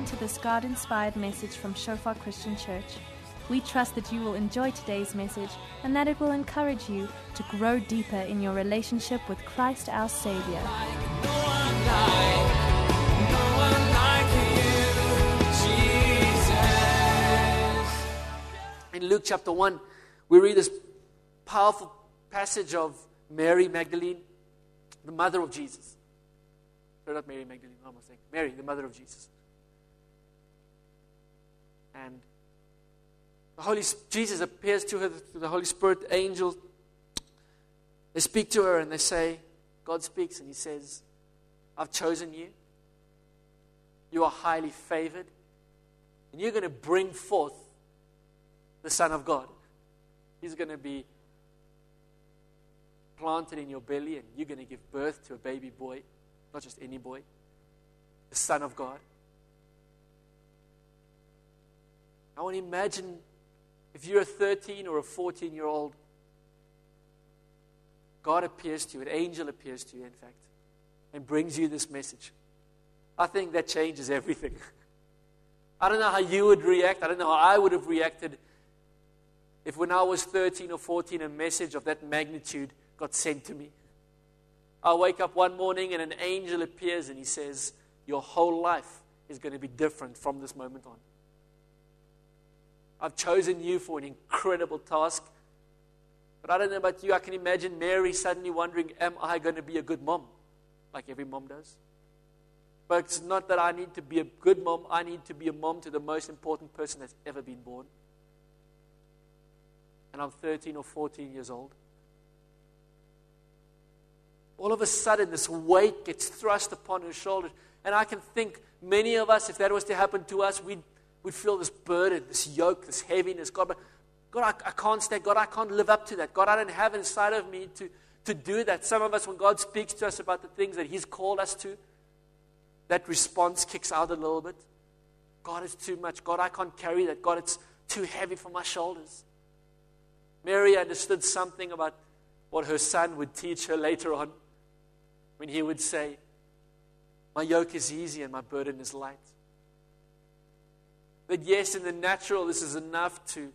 welcome to this God-inspired message from Shofar Christian Church. We trust that you will enjoy today's message and that it will encourage you to grow deeper in your relationship with Christ our Savior. In Luke chapter 1, we read this powerful passage of Mary Magdalene, the mother of Jesus. No, not Mary Magdalene, what am I saying? Mary, the mother of Jesus. And Jesus appears to her through the Holy Spirit, angels. They speak to her and they say, God speaks and He says, I've chosen you. You are highly favored. And you're going to bring forth the Son of God. He's going to be planted in your belly and you're going to give birth to a baby boy. Not just any boy. The Son of God. I want to imagine if you're a 13 or a 14-year-old, God appears to you, an angel appears to you, in fact, and brings you this message. I think that changes everything. I don't know how you would react. I don't know how I would have reacted if when I was 13 or 14, a message of that magnitude got sent to me. I wake up one morning and an angel appears and he says, your whole life is going to be different from this moment on. I've chosen you for an incredible task. But I don't know about you, I can imagine Mary suddenly wondering, am I going to be a good mom? Like every mom does. But it's not that I need to be a good mom, I need to be a mom to the most important person that's ever been born. And I'm 13 or 14 years old. All of a sudden, this weight gets thrust upon her shoulders. And I can think many of us, if that was to happen to us, we'd feel this burden, this yoke, this heaviness. God, I can't stay. God, I can't live up to that. God, I don't have inside of me to do that. Some of us, when God speaks to us about the things that He's called us to, that response kicks out a little bit. God, it's too much. God, I can't carry that. God, it's too heavy for my shoulders. Mary understood something about what her son would teach her later on, when he would say, my yoke is easy and my burden is light. But yes, in the natural, this is enough to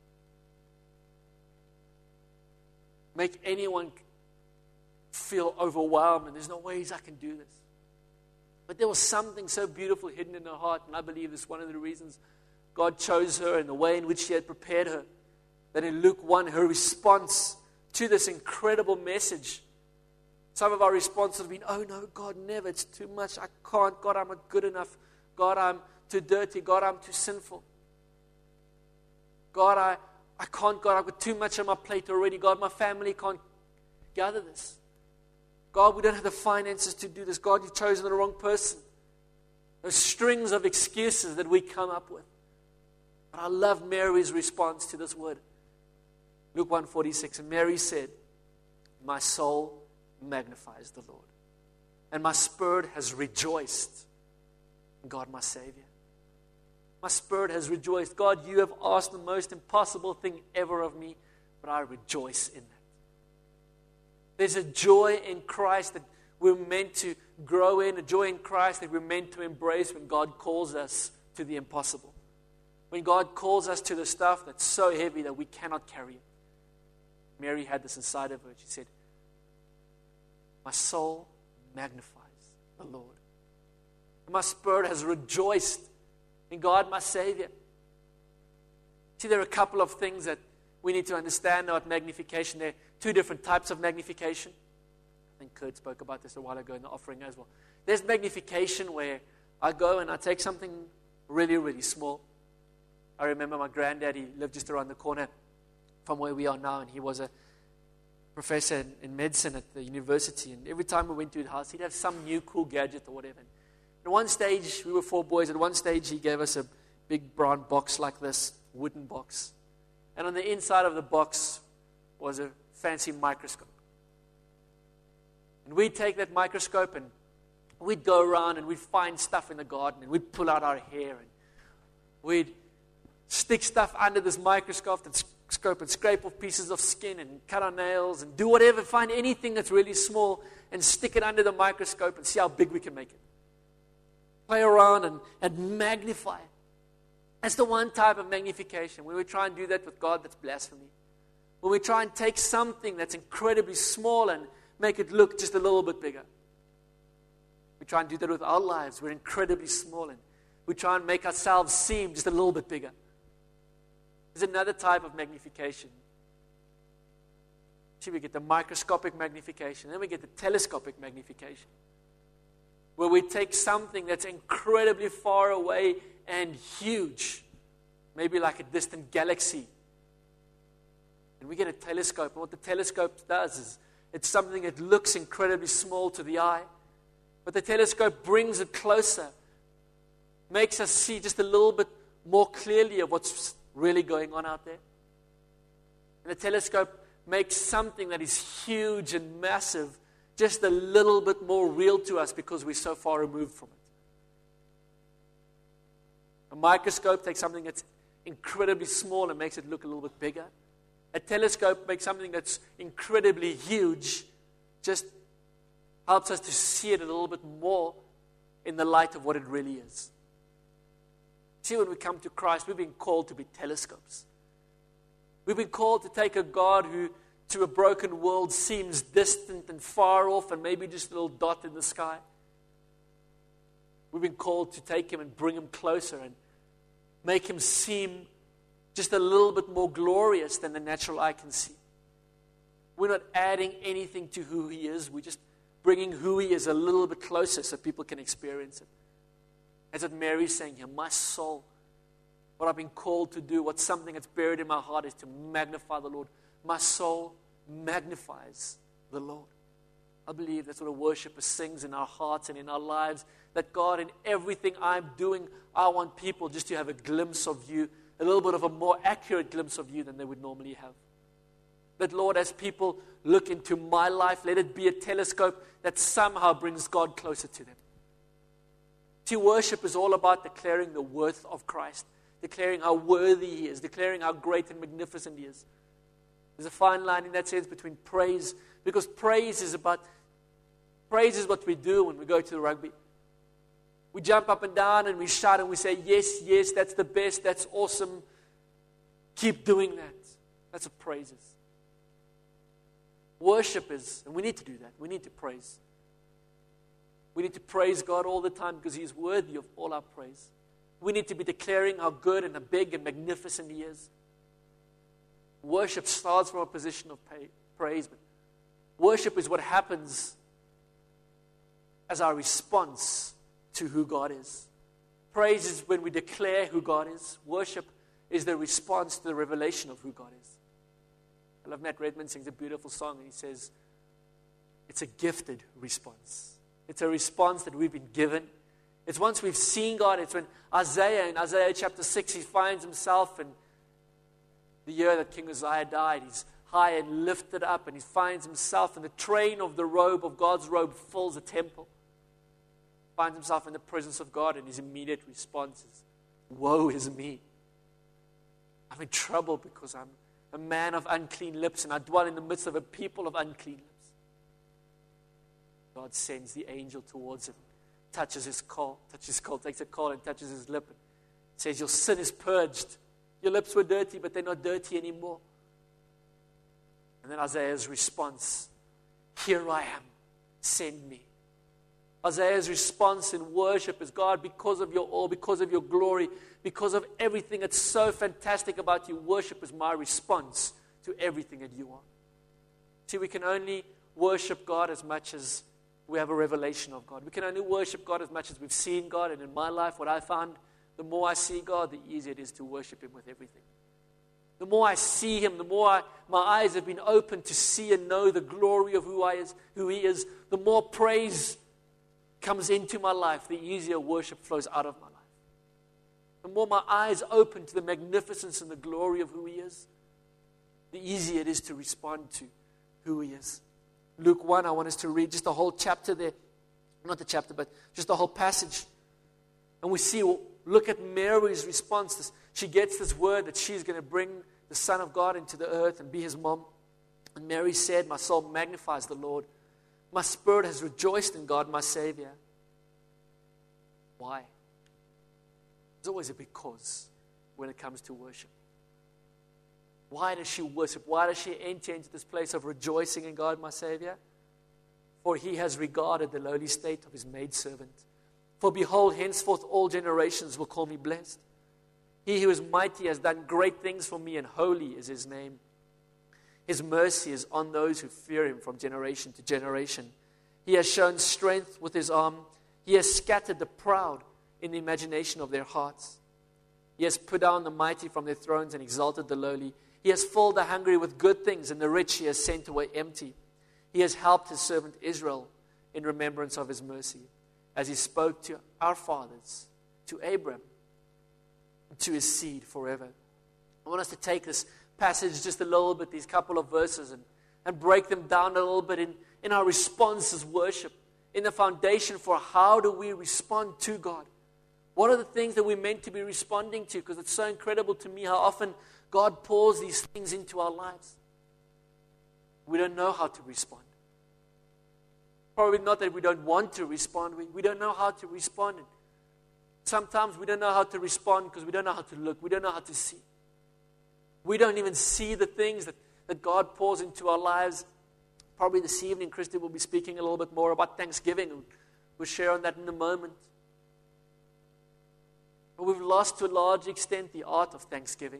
make anyone feel overwhelmed and there's no ways I can do this. But there was something so beautiful hidden in her heart, and I believe it's one of the reasons God chose her and the way in which He had prepared her. That in Luke 1, her response to this incredible message, some of our responses have been, oh no, God, never, it's too much, I can't, God, I'm not good enough, God, I'm too dirty, God, I'm too sinful. God, I can't, God, I've got too much on my plate already, God, my family can't gather this. God, we don't have the finances to do this. God, you've chosen the wrong person. Those strings of excuses that we come up with. But I love Mary's response to this word. Luke 1:46, and Mary said, my soul magnifies the Lord, and my spirit has rejoiced in God my Savior. My spirit has rejoiced. God, you have asked the most impossible thing ever of me, but I rejoice in that. There's a joy in Christ that we're meant to grow in, a joy in Christ that we're meant to embrace when God calls us to the impossible. When God calls us to the stuff that's so heavy that we cannot carry it. Mary had this inside of her. She said, my soul magnifies the Lord. And my spirit has rejoiced in God, my Savior. See, there are a couple of things that we need to understand about magnification. There are two different types of magnification. I think Kurt spoke about this a while ago in the offering as well. There's magnification where I go and I take something really, really small. I remember my granddad, he lived just around the corner from where we are now, and he was a professor in medicine at the university, and every time we went to his house, he'd have some new cool gadget or whatever. At one stage, we were 4 boys, at one stage he gave us a big brown box like this, wooden box. And on the inside of the box was a fancy microscope. And we'd take that microscope and we'd go around and we'd find stuff in the garden and we'd pull out our hair and we'd stick stuff under this microscope and scrape off pieces of skin and cut our nails and do whatever, find anything that's really small and stick it under the microscope and see how big we can make it. play around and magnify it. That's the one type of magnification. When we try and do that with God, that's blasphemy. When we try and take something that's incredibly small and make it look just a little bit bigger. We try and do that with our lives. We're incredibly small, and we try and make ourselves seem just a little bit bigger. There's another type of magnification. See, we get the microscopic magnification, then we get the telescopic magnification, where we take something that's incredibly far away and huge, maybe like a distant galaxy, and we get a telescope. And what the telescope does is it's something that looks incredibly small to the eye, but the telescope brings it closer, makes us see just a little bit more clearly of what's really going on out there. And the telescope makes something that is huge and massive just a little bit more real to us because we're so far removed from it. A microscope takes something that's incredibly small and makes it look a little bit bigger. A telescope makes something that's incredibly huge, just helps us to see it a little bit more in the light of what it really is. See, when we come to Christ, we've been called to be telescopes. We've been called to take a God who, to a broken world, seems distant and far off and maybe just a little dot in the sky. We've been called to take him and bring him closer and make him seem just a little bit more glorious than the natural eye can see. We're not adding anything to who he is. We're just bringing who he is a little bit closer so people can experience it. As what Mary's saying here, my soul, what I've been called to do, what's something that's buried in my heart is to magnify the Lord. My soul magnifies the Lord. I believe that's what a worshiper sings in our hearts and in our lives, that God, in everything I'm doing, I want people just to have a glimpse of you, a little bit of a more accurate glimpse of you than they would normally have. That, Lord, as people look into my life, let it be a telescope that somehow brings God closer to them. See, worship is all about declaring the worth of Christ, declaring how worthy he is, declaring how great and magnificent he is. There's a fine line in that sense between praise, because praise is what we do when we go to the rugby. We jump up and down and we shout and we say, yes, yes, that's the best, that's awesome. Keep doing that. That's what praise is. Worship is, and we need to do that, we need to praise. We need to praise God all the time because he is worthy of all our praise. We need to be declaring how good and how big and magnificent he is. Worship starts from a position of praise, but worship is what happens as our response to who God is. Praise is when we declare who God is. Worship is the response to the revelation of who God is. I love Matt Redman sings a beautiful song, and he says, it's a gifted response. It's a response that we've been given. It's once we've seen God. It's when in Isaiah chapter 6, he finds himself in the year that King Uzziah died. He's high and lifted up, and he finds himself in the train of the robe of God's robe fills the temple. Finds himself in the presence of God, and his immediate response is, woe is me. I'm in trouble because I'm a man of unclean lips, and I dwell in the midst of a people of unclean lips. God sends the angel towards him, touches his coal, takes a coal and touches his lip, and says, your sin is purged. Your lips were dirty, but they're not dirty anymore. And then Isaiah's response, here I am, send me. Isaiah's response in worship is, God, because of your awe, because of your glory, because of everything that's so fantastic about you, worship is my response to everything that you are. See, we can only worship God as much as we have a revelation of God. We can only worship God as much as we've seen God. And in my life, what I found, the more I see God, the easier it is to worship him with everything. The more I see him, the more my eyes have been opened to see and know the glory of who he is, the more praise comes into my life, the easier worship flows out of my life. The more my eyes open to the magnificence and the glory of who he is, the easier it is to respond to who he is. Luke 1, I want us to read just the whole chapter there. Not the chapter, but just the whole passage. And we see, look at Mary's response. She gets this word that she's going to bring the Son of God into the earth and be his mom. And Mary said, my soul magnifies the Lord. My spirit has rejoiced in God, my Savior. Why? There's always a because when it comes to worship. Why does she worship? Why does she enter into this place of rejoicing in God, my Savior? For he has regarded the lowly state of his maidservant. For behold, henceforth all generations will call me blessed. He who is mighty has done great things for me, and holy is his name. His mercy is on those who fear him from generation to generation. He has shown strength with his arm. He has scattered the proud in the imagination of their hearts. He has put down the mighty from their thrones and exalted the lowly. He has filled the hungry with good things, and the rich he has sent away empty. He has helped his servant Israel in remembrance of his mercy, as he spoke to our fathers, to Abraham, and to his seed forever. I want us to take this passage just a little bit, these couple of verses, and break them down a little bit in our response as worship, in the foundation for how do we respond to God. What are the things that we're meant to be responding to? Because it's so incredible to me how often God pours these things into our lives. We don't know how to respond. Probably not that we don't want to respond. We don't know how to respond. Sometimes we don't know how to respond because we don't know how to look. We don't know how to see. We don't even see the things that God pours into our lives. Probably this evening, Christy will be speaking a little bit more about Thanksgiving. We'll share on that in a moment. But we've lost to a large extent the art of thanksgiving,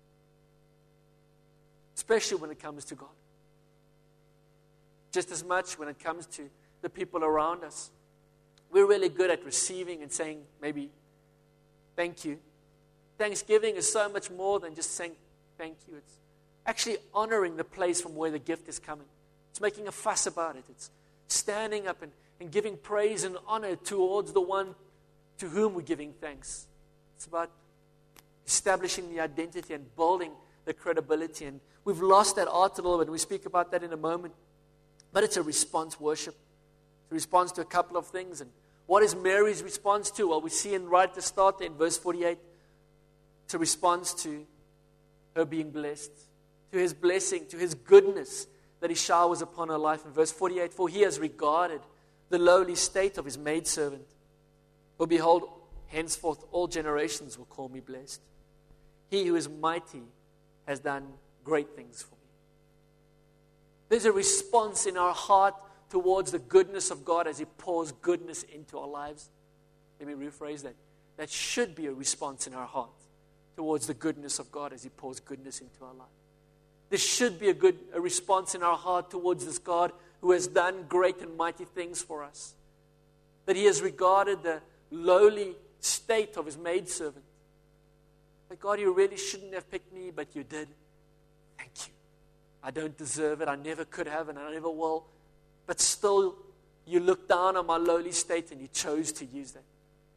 especially when it comes to God. Just as much when it comes to the people around us. We're really good at receiving and saying maybe thank you. Thanksgiving is so much more than just saying thank you. It's actually honoring the place from where the gift is coming. It's making a fuss about it. It's standing up and giving praise and honor towards the one to whom we're giving thanks. It's about establishing the identity and building the credibility. And we've lost that art a little bit. We speak about that in a moment. But it's a response worship. It's a response to a couple of things. And what is Mary's response to? Well, we see right at the start there in verse 48. It's a response to her being blessed, to his blessing, to his goodness that he showers upon her life. In verse 48, for he has regarded the lowly state of his maidservant. For behold, henceforth all generations will call me blessed. He who is mighty has done great things for me. There's a response in our heart towards the goodness of God as he pours goodness into our lives. Let me rephrase that. That should be a response in our heart towards the goodness of God as he pours goodness into our life. There should be a response in our heart towards this God who has done great and mighty things for us. That he has regarded the lowly state of his maidservant. Like, God, you really shouldn't have picked me, but you did. Thank you. I don't deserve it. I never could have, and I never will. But still, you looked down on my lowly state, and you chose to use that.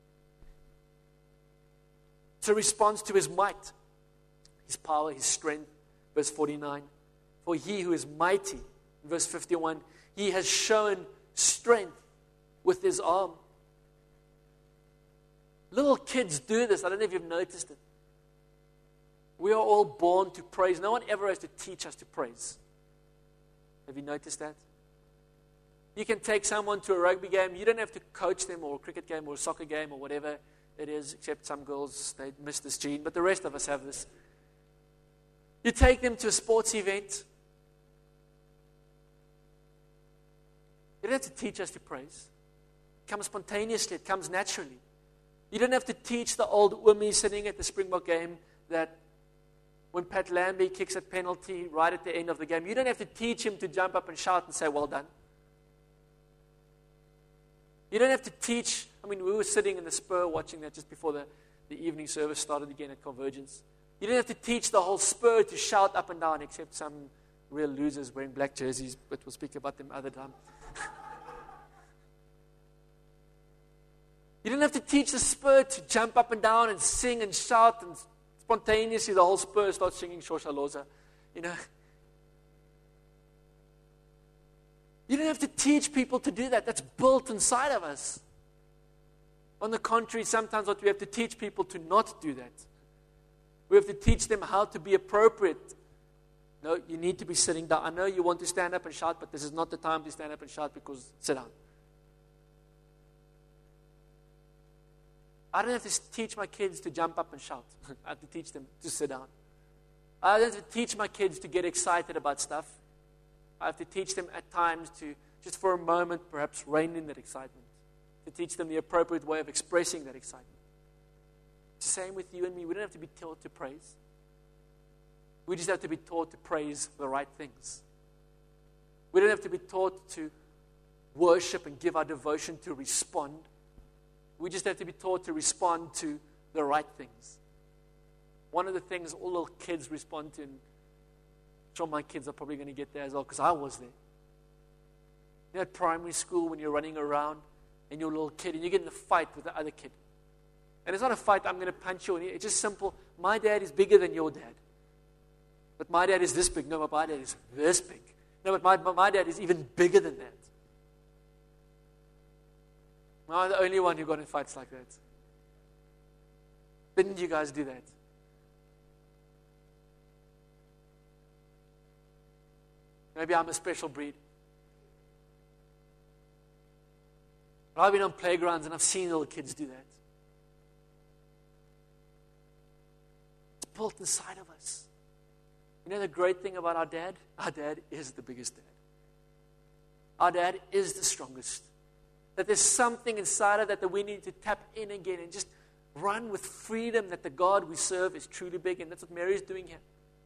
It's a response to his might, his power, his strength. Verse 49. For he who is mighty, verse 51, he has shown strength with his arm. Little kids do this. I don't know if you've noticed it. We are all born to praise. No one ever has to teach us to praise. Have you noticed that? You can take someone to a rugby game. You don't have to coach them, or a cricket game, or a soccer game, or whatever it is, except some girls, they miss this gene, but the rest of us have this. You take them to a sports event. You don't have to teach us to praise. It comes spontaneously. It comes naturally. You don't have to teach the old Umi sitting at the Springbok game that when Pat Lambie kicks a penalty right at the end of the game, you don't have to teach him to jump up and shout and say, well done. You don't have to teach. We were sitting in the Spur watching that just before the evening service started again at Convergence. You don't have to teach the whole Spur to shout up and down, except some real losers wearing black jerseys, but we'll speak about them other time. You don't have to teach the Spur to jump up and down and sing and shout, and spontaneously the whole Spur starts singing Shoshaloza. You don't have to teach people to do that. That's built inside of us. On the contrary, sometimes what we have to teach people to not do that. We have to teach them how to be appropriate. No, you need to be sitting down. I know you want to stand up and shout, but this is not the time to stand up and shout, because sit down. I don't have to teach my kids to jump up and shout. I have to teach them to sit down. I don't have to teach my kids to get excited about stuff. I have to teach them at times to, just for a moment, perhaps rein in that excitement. To teach them the appropriate way of expressing that excitement. Same with you and me. We don't have to be taught to praise. We just have to be taught to praise the right things. We don't have to be taught to worship and give our devotion to respond. We just have to be taught to respond to the right things. One of the things all little kids respond to, and I'm sure my kids are probably going to get there as well, because I was there. You know, at primary school when you're running around and you're a little kid and you get in a fight with the other kid. And it's not a fight, I'm going to punch you. It's just simple. My dad is bigger than your dad. But my dad is this big. No, but my dad is this big. No, but my dad is even bigger than that. I'm the only one who got in fights like that. Didn't you guys do that? Maybe I'm a special breed. But I've been on playgrounds and I've seen little kids do that. It's built inside of us. You know the great thing about our dad? Our dad is the biggest dad. Our dad is the strongest. That there's something inside of that we need to tap in again and just run with freedom that the God we serve is truly big. And that's what Mary is doing here.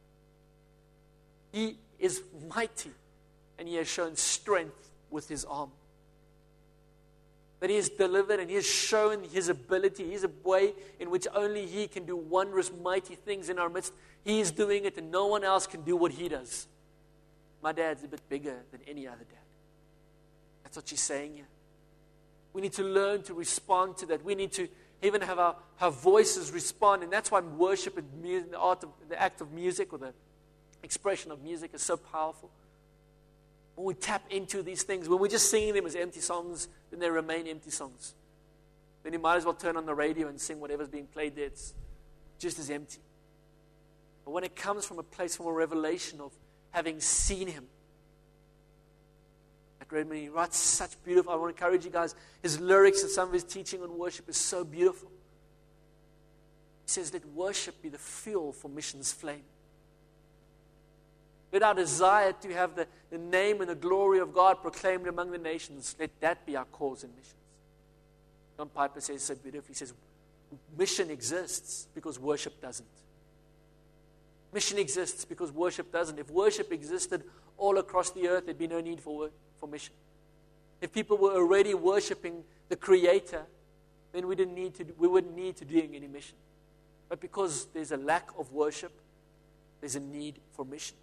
He is mighty, and he has shown strength with his arm. That he has delivered and he has shown his ability. He's a way in which only he can do wondrous, mighty things in our midst. He is doing it, and no one else can do what he does. My dad's a bit bigger than any other dad. That's what she's saying here. We need to learn to respond to that. We need to even have our voices respond, and that's why worship and music, the act of music or the expression of music is so powerful. When we tap into these things, when we're just singing them as empty songs, then they remain empty songs. Then you might as well turn on the radio and sing whatever's being played there. It's just as empty. But when it comes from a place, from a revelation of having seen him, like Redmond, he writes such beautiful, I want to encourage you guys, his lyrics and some of his teaching on worship is so beautiful. He says, let worship be the fuel for mission's flame. Let our desire to have the name and the glory of God proclaimed among the nations, let that be our cause in missions. John Piper says so beautifully, he says, mission exists because worship doesn't. Mission exists because worship doesn't. If worship existed all across the earth, there'd be no need for mission. If people were already worshiping the Creator, then we wouldn't need to do any mission. But because there's a lack of worship, there's a need for mission.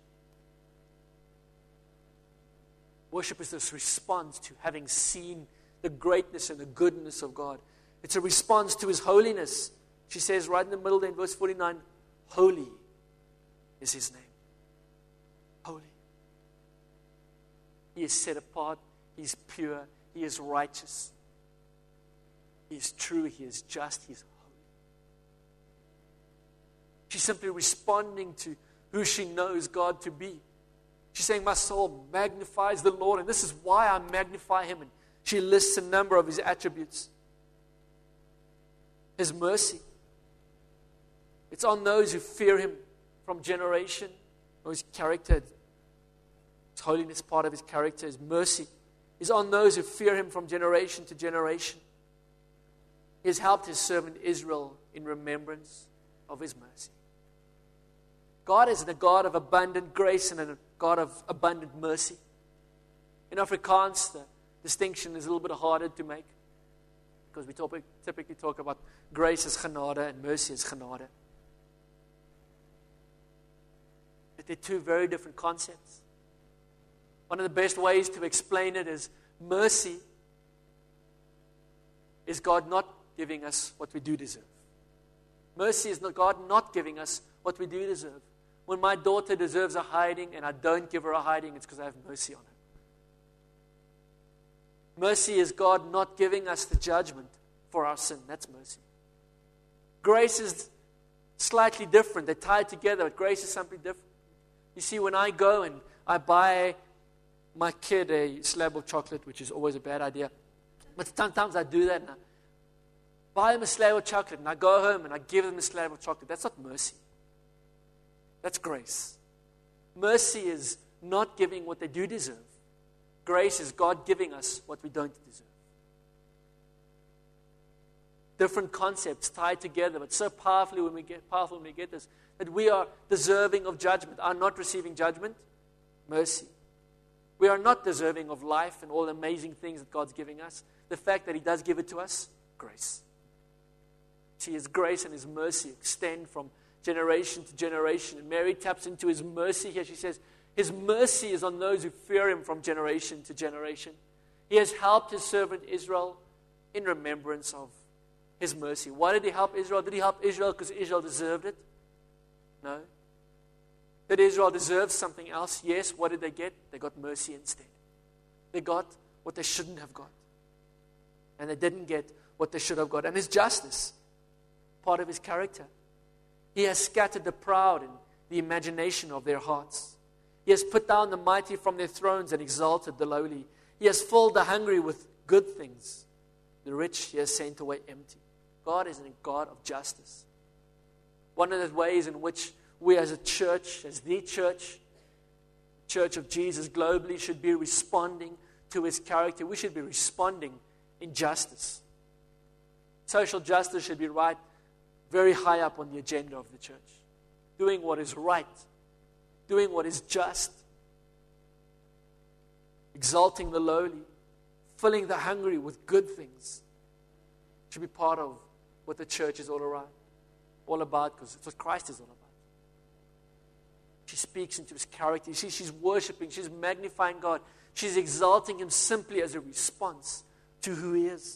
Worship is this response to having seen the greatness and the goodness of God. It's a response to his holiness. She says right in the middle there in verse 49, holy is his name. Holy. He is set apart. He is pure. He is righteous. He is true. He is just. He is holy. She's simply responding to who she knows God to be. She's saying, my soul magnifies the Lord, and this is why I magnify him. And she lists a number of his attributes. His mercy. It's on those who fear him from generation, or his character. His holiness, part of his character, his mercy is on those who fear him from generation to generation. He has helped his servant Israel in remembrance of his mercy. God is the God of abundant grace and a God of abundant mercy. In Afrikaans, the distinction is a little bit harder to make because we typically talk about grace as genade and mercy as genade. But they're two very different concepts. One of the best ways to explain it is mercy is God not giving us what we do deserve. Mercy is not God not giving us what we do deserve. When my daughter deserves a hiding and I don't give her a hiding, it's because I have mercy on her. Mercy is God not giving us the judgment for our sin. That's mercy. Grace is slightly different. They're tied together, but grace is something different. You see, when I go and I buy my kid a slab of chocolate, which is always a bad idea, but sometimes I do that. buy them a slab of chocolate, and I go home and I give them a slab of chocolate. That's not mercy. That's grace. Mercy is not giving what they do deserve. Grace is God giving us what we don't deserve. Different concepts tied together, but so powerfully when we get this, that we are deserving of judgment. Are not receiving judgment? Mercy. We are not deserving of life and all the amazing things that God's giving us. The fact that He does give it to us, grace. See, His grace and His mercy extend from generation to generation. And Mary taps into His mercy here. She says, His mercy is on those who fear Him from generation to generation. He has helped His servant Israel in remembrance of His mercy. Why did He help Israel? Did He help Israel because Israel deserved it? No. Did Israel deserve something else? Yes. What did they get? They got mercy instead. They got what they shouldn't have got. And they didn't get what they should have got. And His justice, part of His character. He has scattered the proud in the imagination of their hearts. He has put down the mighty from their thrones and exalted the lowly. He has filled the hungry with good things. The rich He has sent away empty. God is a God of justice. One of the ways in which we as a church, as the Church of Jesus globally, should be responding to His character. We should be responding in justice. Social justice should be right very high up on the agenda of the church. Doing what is right. Doing what is just. Exalting the lowly. Filling the hungry with good things. Should be part of what the church is all about, because it's what Christ is all about. She speaks into His character. She's worshiping. She's magnifying God. She's exalting Him simply as a response to who He is.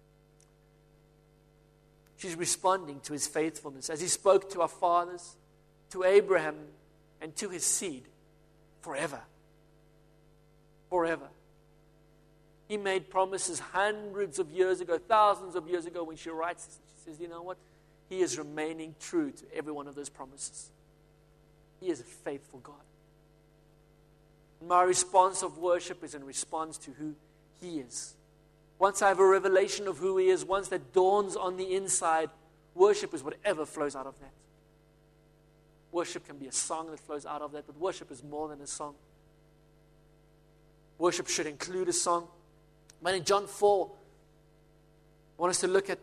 She's responding to His faithfulness as He spoke to our fathers, to Abraham, and to His seed forever. Forever. He made promises hundreds of years ago, thousands of years ago, when she writes this. She says, you know what? He is remaining true to every one of those promises. He is a faithful God. My response of worship is in response to who He is. Once I have a revelation of who He is, once that dawns on the inside, worship is whatever flows out of that. Worship can be a song that flows out of that, but worship is more than a song. Worship should include a song. But in John 4, I want us to look at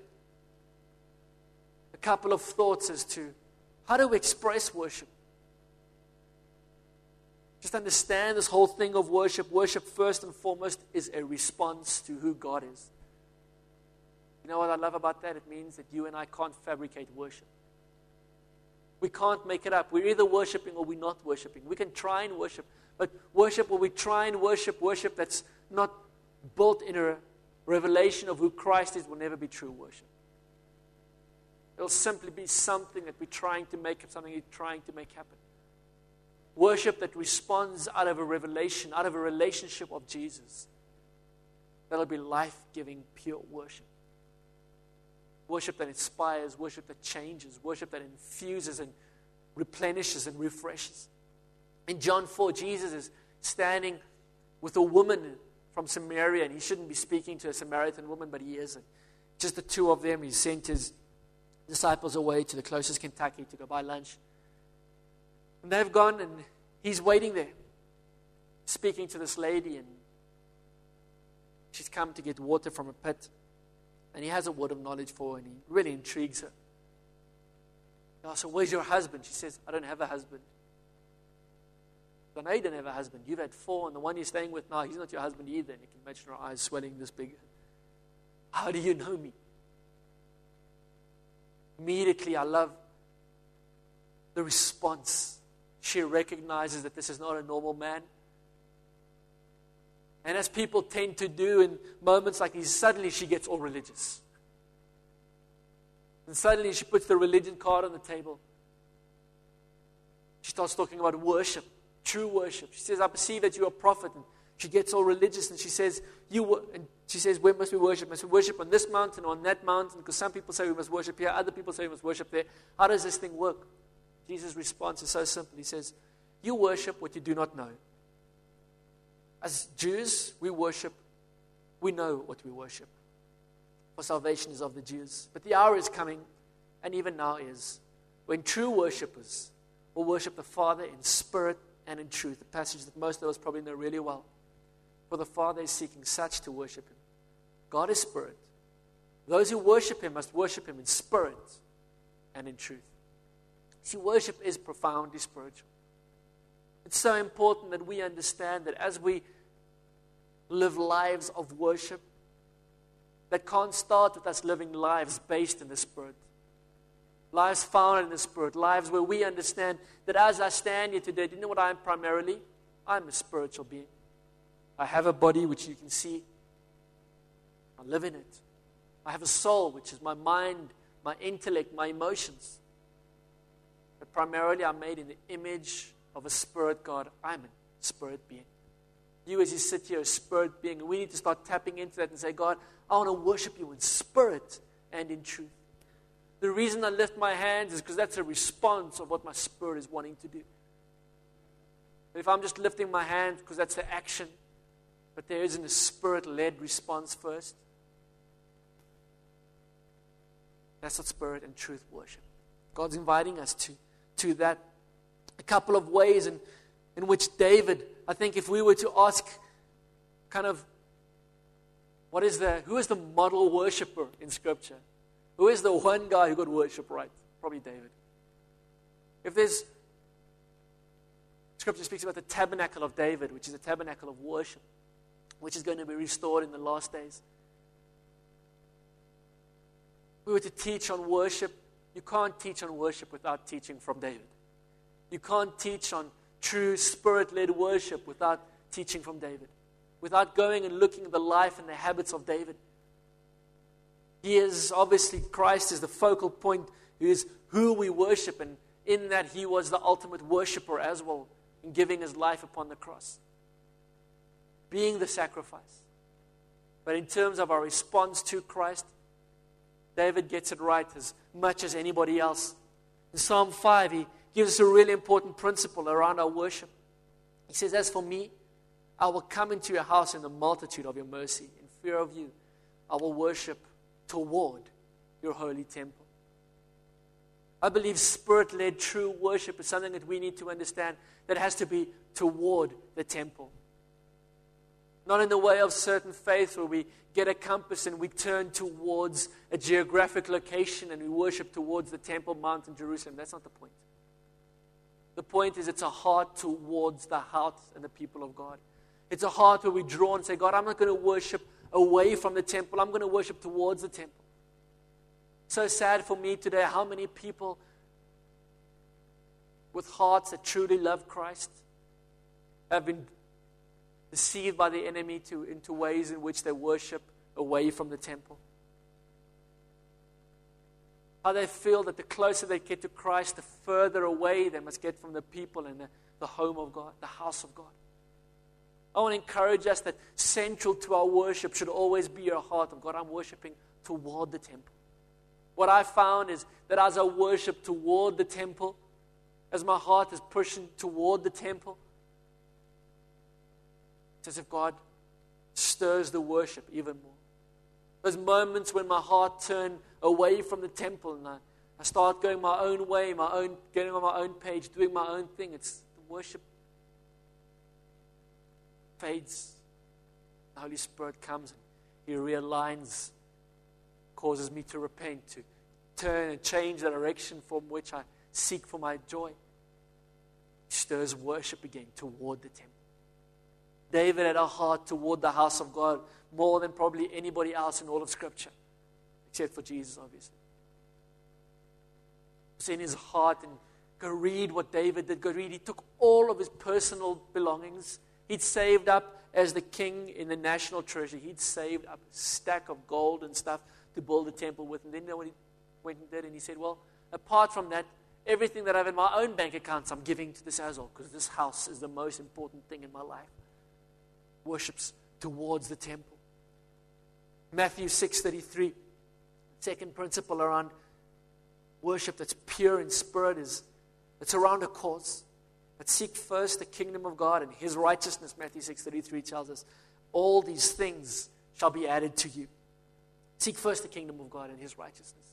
a couple of thoughts as to how do we express worship. Just understand this whole thing of worship. Worship, first and foremost, is a response to who God is. You know what I love about that? It means that you and I can't fabricate worship. We can't make it up. We're either worshiping or we're not worshiping. We can try and worship, but worship where we try and worship that's not built in a revelation of who Christ is will never be true worship. It'll simply be something that we're trying to make up, something we're trying to make happen. Worship that responds out of a revelation, out of a relationship of Jesus. That'll be life-giving, pure worship. Worship that inspires, worship that changes, worship that infuses and replenishes and refreshes. In John 4, Jesus is standing with a woman from Samaria, and He shouldn't be speaking to a Samaritan woman, but He is. And just the two of them, He sent His disciples away to the closest Kentucky to go buy lunch. And they've gone, and He's waiting there, speaking to this lady, and she's come to get water from a pit. And He has a word of knowledge for her, and He really intrigues her. He asks her, where's your husband? She says, I don't have a husband. I know you don't have a husband. You've had 4, and the one you're staying with now, he's not your husband either. And you can imagine her eyes swelling this big. How do you know me? Immediately, I love the response. She recognizes that this is not a normal man. And as people tend to do in moments like these, suddenly she gets all religious. And suddenly she puts the religion card on the table. She starts talking about worship, true worship. She says, I perceive that you're a prophet. And she gets all religious, and she says, where must we worship? Must we worship on this mountain or on that mountain? Because some people say we must worship here, other people say we must worship there. How does this thing work? Jesus' response is so simple. He says, you worship what you do not know. As Jews, we know what we worship. for salvation is of the Jews. But the hour is coming, and even now is, when true worshippers will worship the Father in spirit and in truth. A passage that most of us probably know really well. For the Father is seeking such to worship Him. God is spirit. Those who worship Him must worship Him in spirit and in truth. See, worship is profoundly spiritual. It's so important that we understand that as we live lives of worship, that can't start with us living lives based in the Spirit. Lives founded in the Spirit. Lives where we understand that as I stand here today, do you know what I am primarily? I'm a spiritual being. I have a body which you can see. I live in it. I have a soul, which is my mind, my intellect, my emotions. But primarily I'm made in the image of a spirit God. I'm a spirit being. You as you sit here, a spirit being. And we need to start tapping into that and say, God, I want to worship you in spirit and in truth. The reason I lift my hands is because that's a response of what my spirit is wanting to do. But if I'm just lifting my hands because that's the action, but there isn't a spirit-led response first, that's what spirit and truth worship. God's inviting us to that. A couple of ways in which David, I think if we were to ask kind of, who is the model worshiper in Scripture? Who is the one guy who got worship right? Probably David. If there's, Scripture speaks about the tabernacle of David, which is a tabernacle of worship, which is going to be restored in the last days. If we were to teach on worship, you can't teach on worship without teaching from David. You can't teach on true spirit-led worship without teaching from David. Without going and looking at the life and the habits of David. He is, obviously, Christ is the focal point, who is who we worship, and in that He was the ultimate worshiper as well, in giving His life upon the cross. Being the sacrifice. But in terms of our response to Christ, David gets it right as much as anybody else. In Psalm 5, he gives us a really important principle around our worship. He says, as for me, I will come into your house in the multitude of your mercy. In fear of you, I will worship toward your holy temple. I believe spirit-led true worship is something that we need to understand that has to be toward the temple. Not in the way of certain faiths where we get a compass and we turn towards a geographic location and we worship towards the Temple Mount in Jerusalem. That's not the point. The point is it's a heart towards the house and the people of God. It's a heart where we draw and say, God, I'm not going to worship away from the temple. I'm going to worship towards the temple. So sad for me today how many people with hearts that truly love Christ have been deceived by the enemy into ways in which they worship away from the temple. How they feel that the closer they get to Christ, the further away they must get from the people and the home of God, the house of God. I want to encourage us that central to our worship should always be your heart of God. I'm worshiping toward the temple. What I found is that as I worship toward the temple, as my heart is pushing toward the temple, it's as if God stirs the worship even more. Those moments when my heart turned away from the temple and I start going my own way, getting on my own page, doing my own thing, it's the worship fades. The Holy Spirit comes and He realigns, causes me to repent, to turn and change the direction from which I seek for my joy. He stirs worship again toward the temple. David had a heart toward the house of God more than probably anybody else in all of Scripture, except for Jesus, obviously. It's in his heart, and go read what David did. Go read. He took all of his personal belongings. He'd saved up as the king in the national treasury. He'd saved up a stack of gold and stuff to build a temple with. And then you know what he went and did? And he said, well, apart from that, everything that I have in my own bank accounts, I'm giving to this as well, because this house is the most important thing in my life. Worships towards the temple. Matthew 6:33, second principle around worship that's pure in spirit is it's around a cause. But seek first the kingdom of God and His righteousness. Matthew 6:33 tells us, all these things shall be added to you. Seek first the kingdom of God and His righteousness.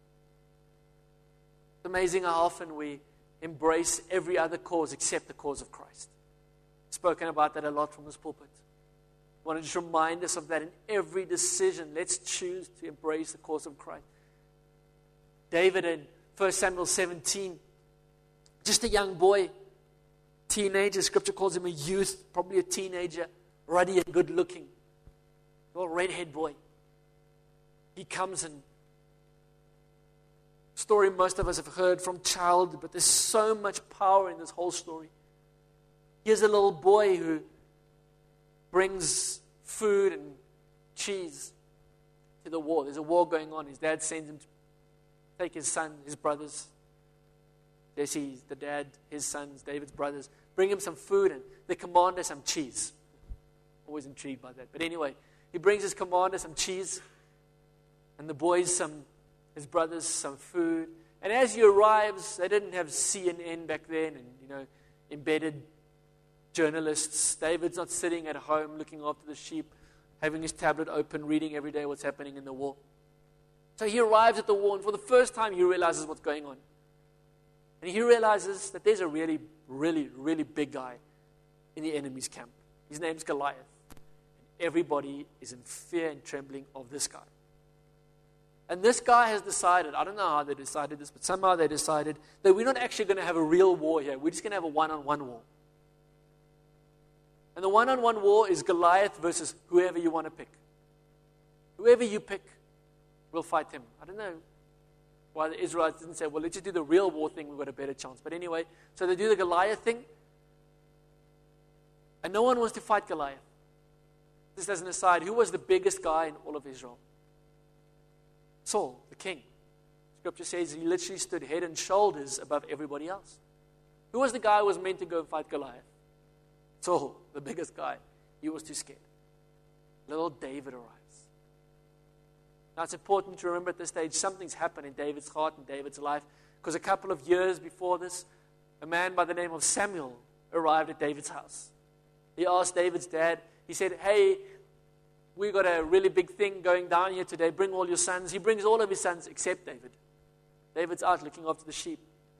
It's amazing how often we embrace every other cause except the cause of Christ. I've spoken about that a lot from this pulpit. I want to just remind us of that in every decision. Let's choose to embrace the cause of Christ. David in 1 Samuel 17, just a young boy, teenager. Scripture calls him a youth, probably a teenager, ruddy and good looking. Little redhead boy. He comes and story most of us have heard from child, but there's so much power in this whole story. Here's a little boy who brings food and cheese to the war. There's a war going on. His dad sends him to take his son, his brothers. Jesse, the dad, his sons, David's brothers, bring him some food and the commander some cheese. Always intrigued by that. But anyway, he brings his commander some cheese and the boys his brothers some food. And as he arrives, they didn't have CNN back then and, embedded journalists. David's not sitting at home looking after the sheep, having his tablet open, reading every day what's happening in the war. So he arrives at the war, and for the first time he realizes what's going on. And he realizes that there's a really, really, really big guy in the enemy's camp. His name's Goliath. And everybody is in fear and trembling of this guy. And this guy has decided, I don't know how they decided this, but somehow they decided that we're not actually going to have a real war here. We're just going to have a one-on-one war. And the one-on-one war is Goliath versus whoever you want to pick. Whoever you pick, we'll fight him. I don't know why the Israelites didn't say, well, let's just do the real war thing. We've got a better chance. But anyway, so they do the Goliath thing. And no one wants to fight Goliath. Just as an aside, who was the biggest guy in all of Israel? Saul, the king. Scripture says he literally stood head and shoulders above everybody else. Who was the guy who was meant to go and fight Goliath? Saul, the biggest guy. He was too scared. Little David arrives. Now it's important to remember at this stage something's happened in David's heart and David's life, because a couple of years before this, a man by the name of Samuel arrived at David's house. He asked David's dad, he said, hey, we got a really big thing going down here today. Bring all your sons. He brings all of his sons except David. David's out looking after the sheep.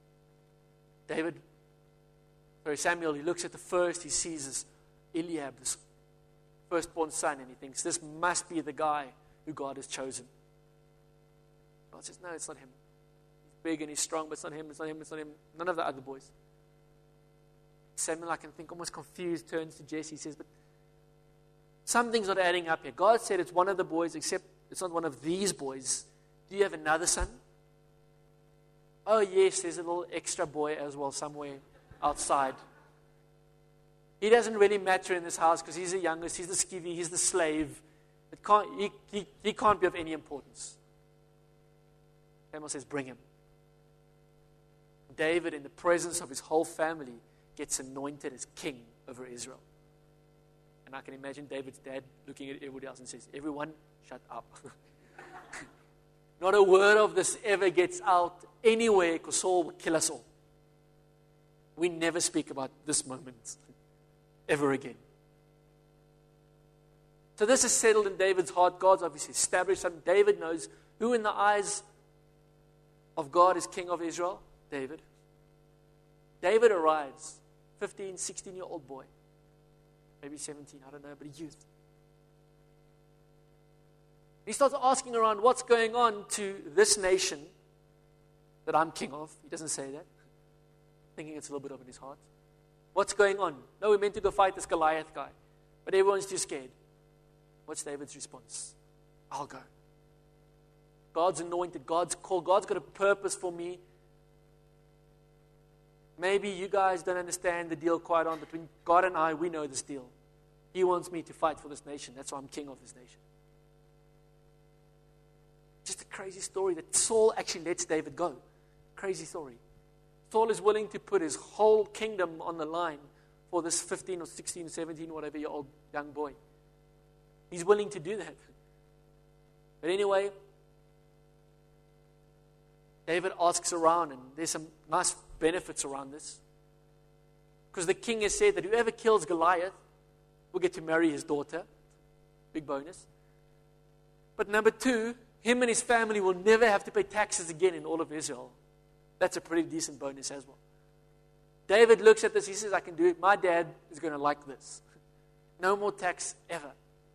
Samuel, he looks at the first. He sees this Eliab, this firstborn son, and he thinks, this must be the guy who God has chosen. God says, no, it's not him. He's big and he's strong, but it's not him, it's not him, it's not him. None of the other boys. Samuel, I can think, almost confused, turns to Jesse. He says, but something's not adding up here. God said it's one of the boys, except it's not one of these boys. Do you have another son? Oh, yes, there's a little extra boy as well somewhere outside. He doesn't really matter in this house because he's the youngest, he's the skivvy, he's the slave. He can't be of any importance. Samuel says, bring him. David, in the presence of his whole family, gets anointed as king over Israel. And I can imagine David's dad looking at everybody else and says, everyone, shut up. Not a word of this ever gets out anywhere because Saul will kill us all. We never speak about this moment ever again. So this is settled in David's heart. God's obviously established something. David knows who in the eyes of God is king of Israel? David. David arrives, 15, 16-year-old boy. Maybe 17, I don't know, but a youth. He starts asking around what's going on to this nation that I'm king of. He doesn't say that, thinking it's a little bit up in his heart. What's going on? No, we're meant to go fight this Goliath guy, but everyone's too scared. What's David's response? I'll go. God's anointed, God's called, God's got a purpose for me. Maybe you guys don't understand the deal quite on. Between God and I, we know this deal. He wants me to fight for this nation. That's why I'm king of this nation. Just a crazy story that Saul actually lets David go. Crazy story. Saul is willing to put his whole kingdom on the line for this 15 or 16, 17, whatever year old young boy. He's willing to do that. But anyway, David asks around, and there's some nice benefits around this. Because the king has said that whoever kills Goliath will get to marry his daughter. Big bonus. But number two, him and his family will never have to pay taxes again in all of Israel. That's a pretty decent bonus as well. David looks at this, he says, I can do it. My dad is going to like this. No more tax ever.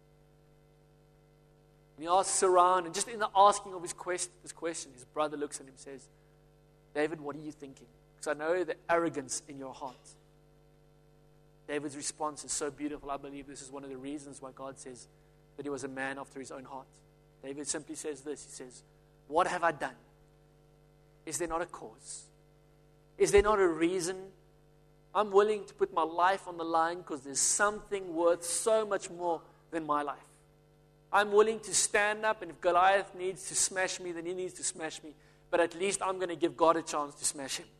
And he asks around, and just in the asking of this question, his brother looks at him and says, David, what are you thinking? Because I know the arrogance in your heart. David's response is so beautiful. I believe this is one of the reasons why God says that he was a man after his own heart. David simply says this. He says, what have I done? Is there not a cause? Is there not a reason? I'm willing to put my life on the line because there's something worth so much more than my life. I'm willing to stand up, and if Goliath needs to smash me, then he needs to smash me. But at least I'm going to give God a chance to smash him.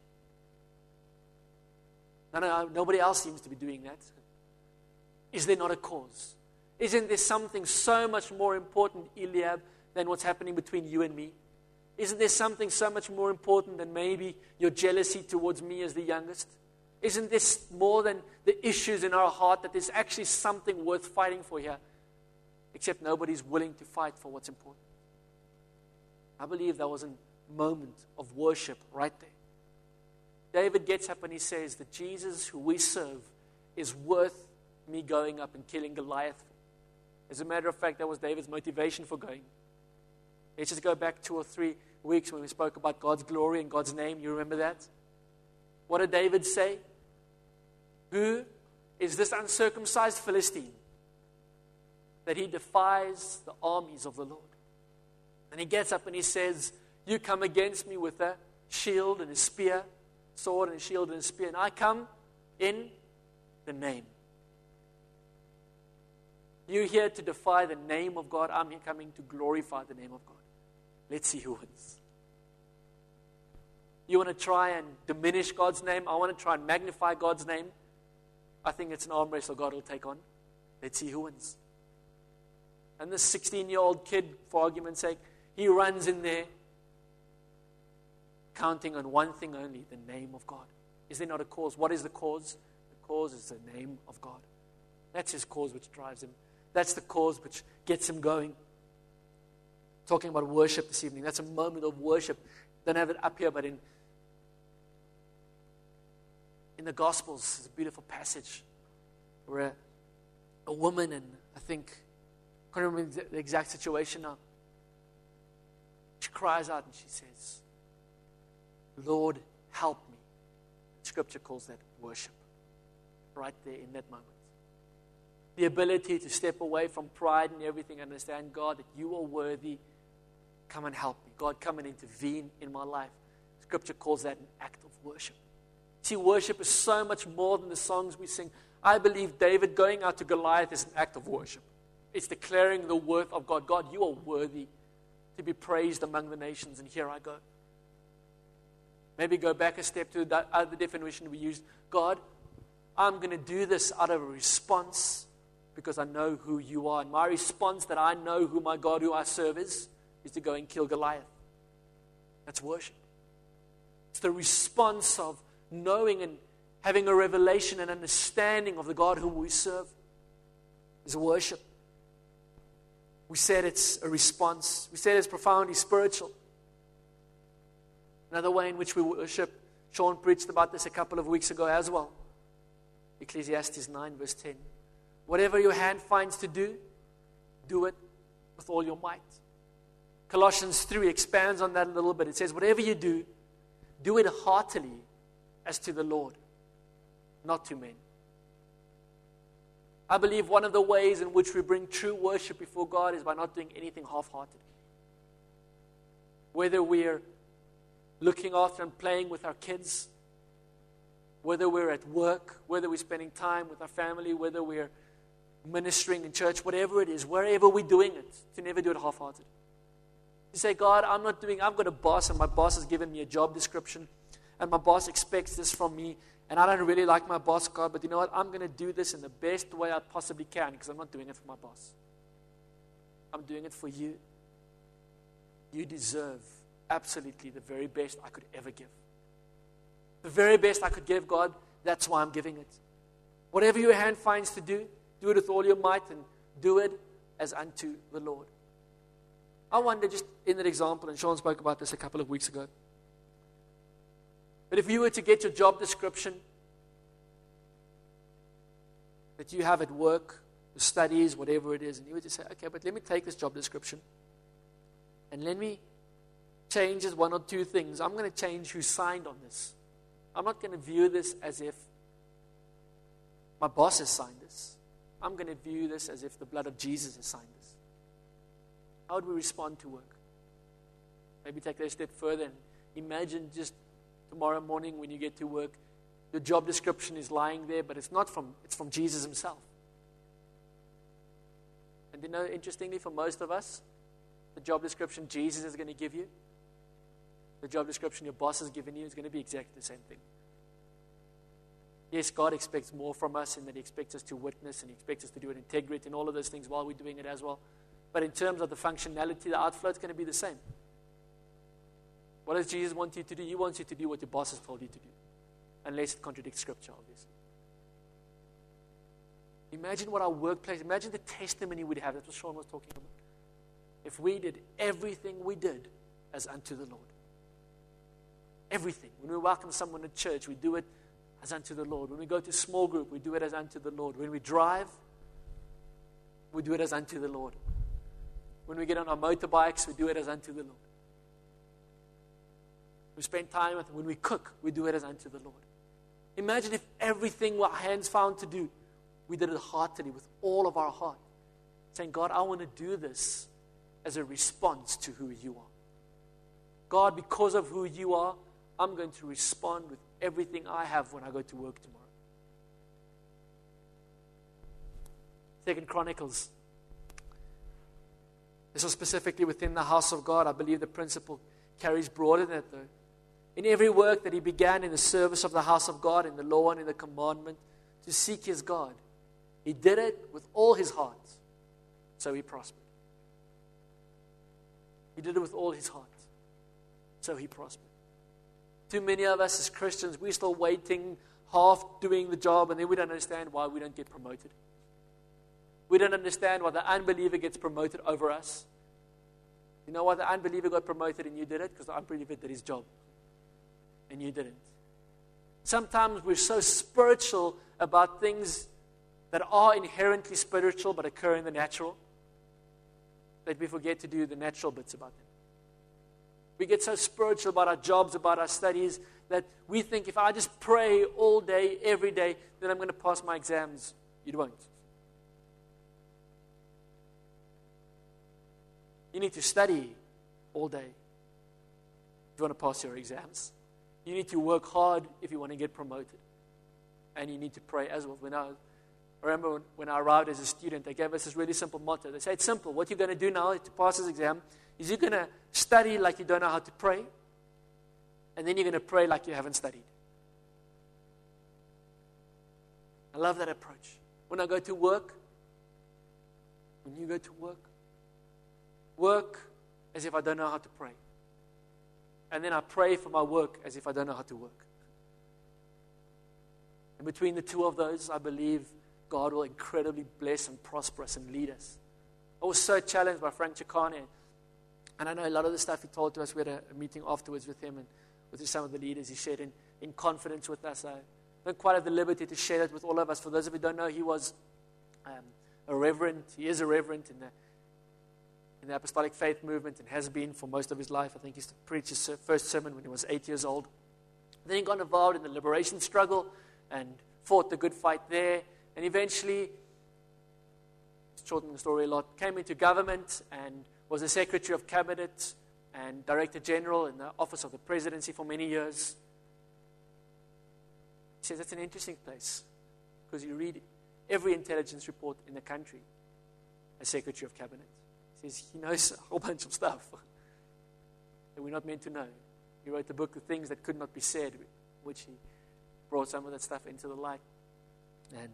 No, nobody else seems to be doing that. Is there not a cause? Isn't there something so much more important, Eliab, than what's happening between you and me? Isn't there something so much more important than maybe your jealousy towards me as the youngest? Isn't this more than the issues in our heart, that there's actually something worth fighting for here? Except nobody's willing to fight for what's important. I believe that was a moment of worship right there. David gets up and he says that Jesus, who we serve, is worth me going up and killing Goliath. As a matter of fact, that was David's motivation for going. Let's just go back 2 or 3 weeks when we spoke about God's glory and God's name. You remember that? What did David say? Who is this uncircumcised Philistine that he defies the armies of the Lord? And he gets up and he says, you come against me with a shield and a spear, sword and a shield and a spear, and I come in the name. You're here to defy the name of God. I'm here coming to glorify the name of God. Let's see who wins. You want to try and diminish God's name? I want to try and magnify God's name. I think it's an arm wrestle God will take on. Let's see who wins. And this 16-year-old kid, for argument's sake, he runs in there counting on one thing only, the name of God. Is there not a cause? What is the cause? The cause is the name of God. That's his cause which drives him. That's the cause which gets him going. Talking about worship this evening. That's a moment of worship. Don't have it up here, but in the Gospels, there's a beautiful passage where a woman, and I can't remember the exact situation now, she cries out and she says, Lord, help me. Scripture calls that worship. Right there in that moment. The ability to step away from pride and everything, understand, God, that you are worthy. Come and help me. God, come and intervene in my life. Scripture calls that an act of worship. See, worship is so much more than the songs we sing. I believe David going out to Goliath is an act of worship. It's declaring the worth of God. God, you are worthy to be praised among the nations, and here I go. Maybe go back a step to the other definition we used. God, I'm going to do this out of a response because I know who you are. And my response that I know who my God, who I serve is to go and kill Goliath. That's worship. It's the response of knowing and having a revelation and understanding of the God whom we serve. Is worship. We said it's a response. We said it's profoundly spiritual. Another way in which we worship, Sean preached about this a couple of weeks ago as well. Ecclesiastes 9 verse 10. Whatever your hand finds to do, do it with all your might. Colossians 3 expands on that a little bit. It says, whatever you do it heartily as to the Lord, not to men. I believe one of the ways in which we bring true worship before God is by not doing anything half-hearted. Whether we're looking after and playing with our kids, whether we're at work, whether we're spending time with our family, whether we're ministering in church, whatever it is, wherever we're doing it, to never do it half-hearted. You say, God, I've got a boss, and my boss has given me a job description, and my boss expects this from me, and I don't really like my boss, God, but you know what? I'm going to do this in the best way I possibly can, because I'm not doing it for my boss. I'm doing it for you. You deserve absolutely the very best I could ever give. The very best I could give, God, that's why I'm giving it. Whatever your hand finds to do it with all your might, and do it as unto the Lord. I wonder, just in that example, and Sean spoke about this a couple of weeks ago, but if you were to get your job description that you have at work, the studies, whatever it is, and you were to say, okay, but let me take this job description and let me change just one or two things. I'm going to change who signed on this. I'm not going to view this as if my boss has signed this. I'm going to view this as if the blood of Jesus has signed this. How would we respond to work? Maybe take that a step further and imagine just tomorrow morning when you get to work, your job description is lying there, but it's from Jesus himself. And interestingly, for most of us, the job description Jesus is going to give you, the job description your boss has given you is going to be exactly the same thing. Yes, God expects more from us in that he expects us to witness and he expects us to do it in integrity and all of those things while we're doing it as well. But in terms of the functionality, the outflow, it's going to be the same. What does Jesus want you to do? He wants you to do what your boss has told you to do, unless it contradicts Scripture, obviously. Imagine what our workplace, imagine the testimony we'd have. That's what Sean was talking about. If we did everything we did as unto the Lord. Everything. When we welcome someone to church, we do it as unto the Lord. When we go to small group, we do it as unto the Lord. When we drive, we do it as unto the Lord. When we get on our motorbikes, we do it as unto the Lord. We spend time with them. When we cook, we do it as unto the Lord. Imagine if everything our hands found to do, we did it heartily with all of our heart. Saying, God, I want to do this as a response to who you are. God, because of who you are, I'm going to respond with everything I have when I go to work tomorrow. 2 Chronicles. This was specifically within the house of God. I believe the principle carries broader than that, though. In every work that he began in the service of the house of God, in the law and in the commandment, to seek his God, he did it with all his heart, so he prospered. He did it with all his heart, so he prospered. Too many of us as Christians, we're still waiting, half doing the job, and then we don't understand why we don't get promoted. We don't understand why the unbeliever gets promoted over us. You know why the unbeliever got promoted and you did it? Because the unbeliever did his job and you didn't. Sometimes we're so spiritual about things that are inherently spiritual but occur in the natural that we forget to do the natural bits about them. We get so spiritual about our jobs, about our studies, that we think if I just pray all day, every day, then I'm going to pass my exams. You won't. You need to study all day if you want to pass your exams. You need to work hard if you want to get promoted. And you need to pray as well. I remember when I arrived as a student, they gave us this really simple motto. They said, it's simple. What you're going to do now to pass this exam is you're going to study like you don't know how to pray, and then you're going to pray like you haven't studied. I love that approach. When I go to work, when you go to work as if I don't know how to pray. And then I pray for my work as if I don't know how to work. And between the two of those, I believe God will incredibly bless and prosper us and lead us. I was so challenged by Frank Chikane. And I know a lot of the stuff he told to us. We had a meeting afterwards with him and with some of the leaders. He shared in confidence with us. I don't quite have the liberty to share that with all of us. For those of you who don't know, he was a reverend. He is a reverend in the apostolic faith movement and has been for most of his life. I think he preached his first sermon when he was 8 years old. Then he got involved in the liberation struggle and fought the good fight there. And eventually, shortening the story a lot, came into government and was a Secretary of Cabinet and Director General in the Office of the Presidency for many years. He says that's an interesting place because you read every intelligence report in the country as Secretary of Cabinet. He says he knows a whole bunch of stuff that we're not meant to know. He wrote the book, The Things That Could Not Be Said, which he brought some of that stuff into the light. And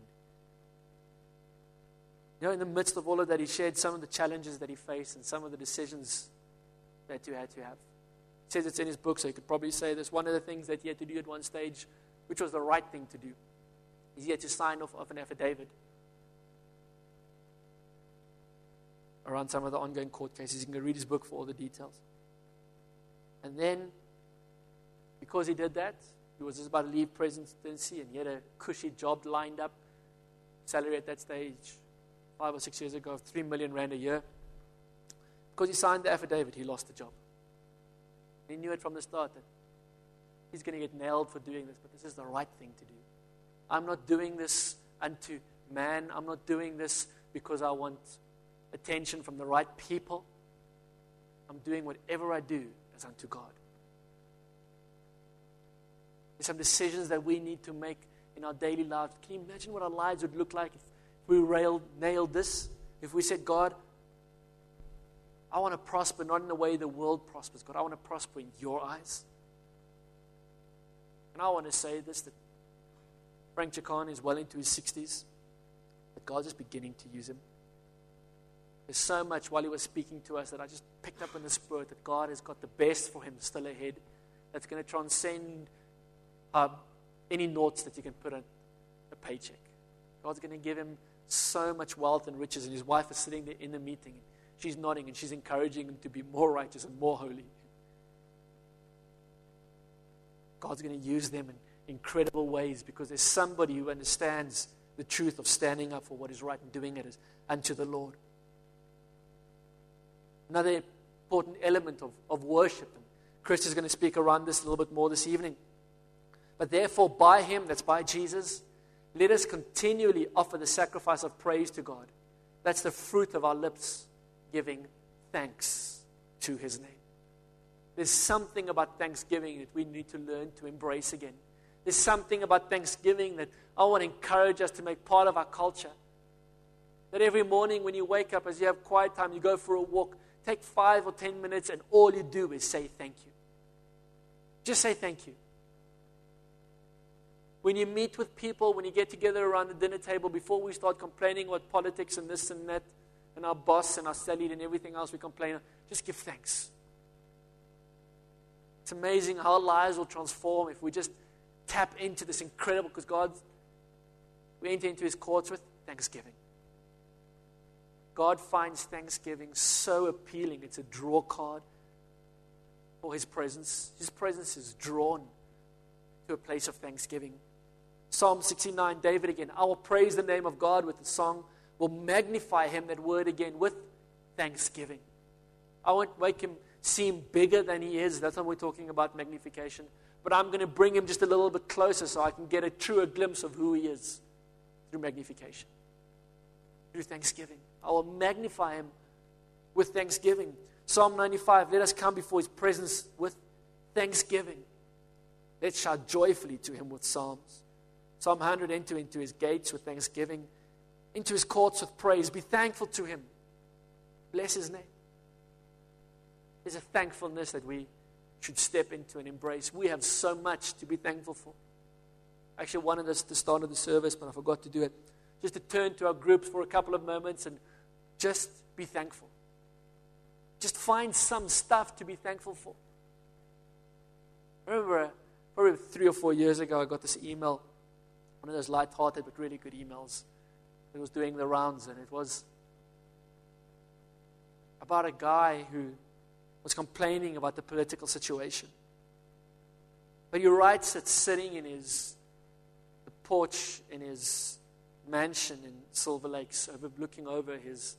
in the midst of all of that, he shared some of the challenges that he faced and some of the decisions that you had to have. He says it's in his book, so you could probably say this. One of the things that he had to do at one stage, which was the right thing to do, is he had to sign off an affidavit. around some of the ongoing court cases. You can go read his book for all the details. And then, because he did that, he was just about to leave presidency, and he had a cushy job lined up, salary at that stage, 5 or 6 years ago, of 3 million rand a year. Because he signed the affidavit, he lost the job. He knew it from the start that he's going to get nailed for doing this, but this is the right thing to do. I'm not doing this unto man. I'm not doing this because I want attention from the right people. I'm doing whatever I do as unto God. There's some decisions that we need to make in our daily lives. Can you imagine what our lives would look like if we nailed this? If we said, God, I want to prosper not in the way the world prospers. God, I want to prosper in your eyes. And I want to say this, that Frank Chakane is well into his 60s, but God's just beginning to use him. There's so much while he was speaking to us that I just picked up in the spirit that God has got the best for him still ahead, that's going to transcend any notes that you can put on a paycheck. God's going to give him so much wealth and riches, and his wife is sitting there in the meeting. She's nodding and she's encouraging him to be more righteous and more holy. God's going to use them in incredible ways because there's somebody who understands the truth of standing up for what is right and doing it unto the Lord. Another important element of worship, and Chris is going to speak around this a little bit more this evening. But therefore, by him, that's by Jesus, let us continually offer the sacrifice of praise to God. That's the fruit of our lips, giving thanks to his name. There's something about Thanksgiving that we need to learn to embrace again. There's something about Thanksgiving that I want to encourage us to make part of our culture. That every morning when you wake up, as you have quiet time, you go for a walk, take 5 or 10 minutes and all you do is say thank you. Just say thank you. When you meet with people, when you get together around the dinner table, before we start complaining about politics and this and that, and our boss and our salary and everything else we complain, just give thanks. It's amazing how our lives will transform if we just tap into this incredible, because we enter into his courts with thanksgiving. God finds thanksgiving so appealing. It's a draw card for his presence. His presence is drawn to a place of thanksgiving. Psalm 69, David again, I will praise the name of God with a song, will magnify him, that word again, with thanksgiving. I won't make him seem bigger than he is. That's what we're talking about, magnification. But I'm going to bring him just a little bit closer so I can get a truer glimpse of who he is through magnification, through thanksgiving. I will magnify him with thanksgiving. Psalm 95, let us come before his presence with thanksgiving. Let's shout joyfully to him with psalms. Psalm 100, enter into his gates with thanksgiving, into his courts with praise. Be thankful to him. Bless his name. There's a thankfulness that we should step into and embrace. We have so much to be thankful for. Actually, I wanted us to start of the service, but I forgot to do it. Just to turn to our groups for a couple of moments and just be thankful. Just find some stuff to be thankful for. I remember probably 3 or 4 years ago, I got this email, one of those light-hearted but really good emails. It was doing the rounds, and it was about a guy who was complaining about the political situation. But he writes it sitting in the porch in his mansion in Silver Lakes, looking over his